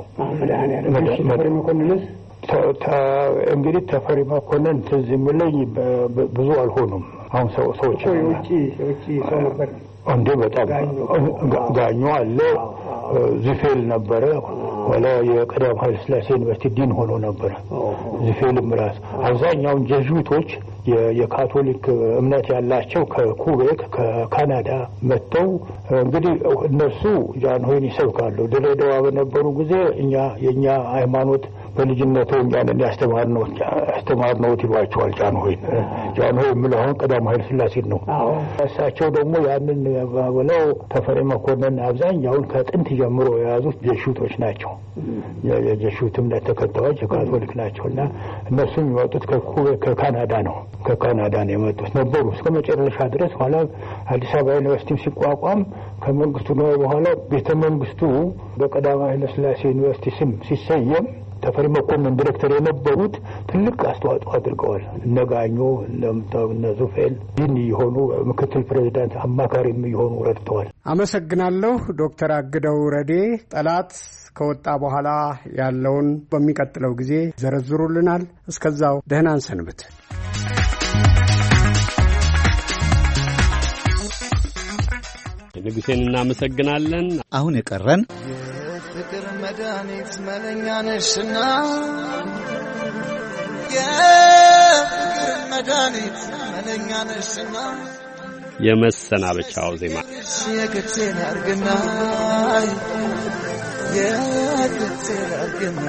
እንግዲህ ተፈሪ መኮንን ትዝ የሚለኝ ብዙ አልሆኑም። አሁን ሰዎች እንደ በጣም ጋኞ አለ፣ ዝፌል ነበረ። ወላ የቀዳማዊ ኃይለ ሥላሴ ዩኒቨርሲቲ ዲን ሆኖ ነበር። ዝፌልም ራስ አብዛኛውን ጀዙዊቶች የካቶሊክ እምነት ያላቸው ከኩቤክ ከካናዳ መጥተው እንግዲህ እነሱ ጃንሆይን ይሰብካሉ። ድሬዳዋ በነበሩ ጊዜ የኛ ሃይማኖት በልጅነቱ እኛን ያስተማርነው ይሏቸዋል። ጃንሆይ የሚለው አሁን ቀዳማዊ ኃይለ ሥላሴ ነው። እሳቸው ደግሞ ያንን ብለው ተፈሪ መኮንን አብዛኛውን ከጥንት ጀምሮ የያዙት ጀሹቶች ናቸው። የጀሹት እምነት ተከታዮች የካቶሊክ ናቸውና እነሱ የሚመጡት ከካናዳ ነው የመጡት ነበሩ እስከ መጨረሻ ድረስ። ኋላ አዲስ አበባ ዩኒቨርሲቲ ሲቋቋም ከመንግስቱ ነው በኋላ ቤተ መንግስቱ በቀዳማዊ ኃይለ ሥላሴ ዩኒቨርሲቲ ስም ሲሰየም ተፈሪ መኮንን ዲሬክተር የነበሩት ትልቅ አስተዋጽኦ አድርገዋል። እነጋኞ እነ ዙፌል ይህን የሆኑ ምክትል ፕሬዚዳንት አማካሪም የሆኑ ረድተዋል። አመሰግናለሁ ዶክተር አግደው ረዴ። ጠላት ከወጣ በኋላ ያለውን በሚቀጥለው ጊዜ ዘረዝሩልናል። እስከዛው ደህና እንሰንብት። ንጉሴን እናመሰግናለን። አሁን የቀረን የፍቅር መድኃኒት መለኛ ነሽና የፍቅር መድኃኒት መለኛ ነሽና የመሰናበቻው ዜማ የግቴን አርግና የግቴን አርግና።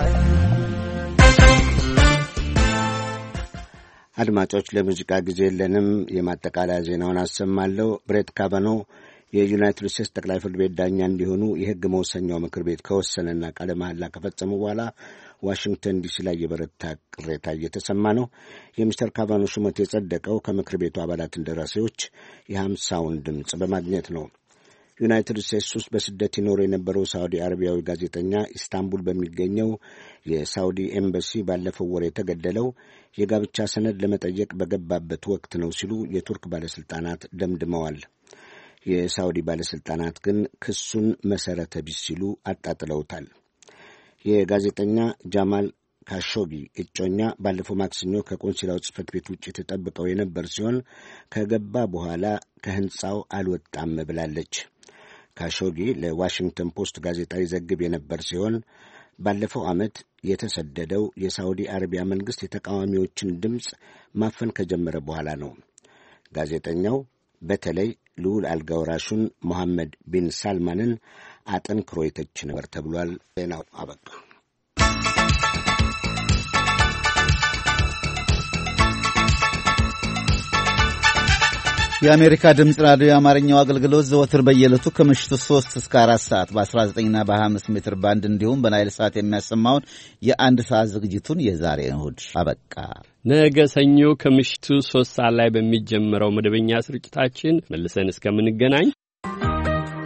አድማጮች ለሙዚቃ ጊዜ የለንም። የማጠቃለያ ዜናውን አሰማለሁ። ብሬት ካቫኖ የዩናይትድ ስቴትስ ጠቅላይ ፍርድ ቤት ዳኛ እንዲሆኑ የሕግ መወሰኛው ምክር ቤት ከወሰነና ቃለ መሐላ ከፈጸሙ በኋላ ዋሽንግተን ዲሲ ላይ የበረታ ቅሬታ እየተሰማ ነው። የሚስተር ካቫኖ ሹመት የጸደቀው ከምክር ቤቱ አባላት እንደራሴዎች የ50ውን ድምፅ በማግኘት ነው። ዩናይትድ ስቴትስ ውስጥ በስደት ይኖር የነበረው ሳዑዲ አረቢያዊ ጋዜጠኛ ኢስታንቡል በሚገኘው የሳዑዲ ኤምባሲ ባለፈው ወር የተገደለው የጋብቻ ሰነድ ለመጠየቅ በገባበት ወቅት ነው ሲሉ የቱርክ ባለሥልጣናት ደምድመዋል። የሳዑዲ ባለሥልጣናት ግን ክሱን መሠረተ ቢስ ሲሉ አጣጥለውታል። የጋዜጠኛ ጃማል ካሾጊ እጮኛ ባለፈው ማክሰኞ ከቆንሲላው ጽሕፈት ቤት ውጭ ተጠብቀው የነበር ሲሆን ከገባ በኋላ ከሕንፃው አልወጣም ብላለች። ካሾጊ ለዋሽንግተን ፖስት ጋዜጣ ይዘግብ የነበር ሲሆን ባለፈው ዓመት የተሰደደው የሳዑዲ አረቢያ መንግሥት የተቃዋሚዎችን ድምፅ ማፈን ከጀመረ በኋላ ነው። ጋዜጠኛው በተለይ ልዑል አልጋወራሹን ሞሐመድ ቢን ሳልማንን አጠንክሮ የተች ነበር ተብሏል። ዜናው አበቃ። የአሜሪካ ድምፅ ራዲዮ የአማርኛው አገልግሎት ዘወትር በየዕለቱ ከምሽቱ 3 እስከ 4 ሰዓት በ19ና በ25 ሜትር ባንድ እንዲሁም በናይል ሰዓት የሚያሰማውን የአንድ ሰዓት ዝግጅቱን የዛሬ እሁድ አበቃ። ነገ ሰኞ ከምሽቱ 3 ሰዓት ላይ በሚጀምረው መደበኛ ስርጭታችን መልሰን እስከምንገናኝ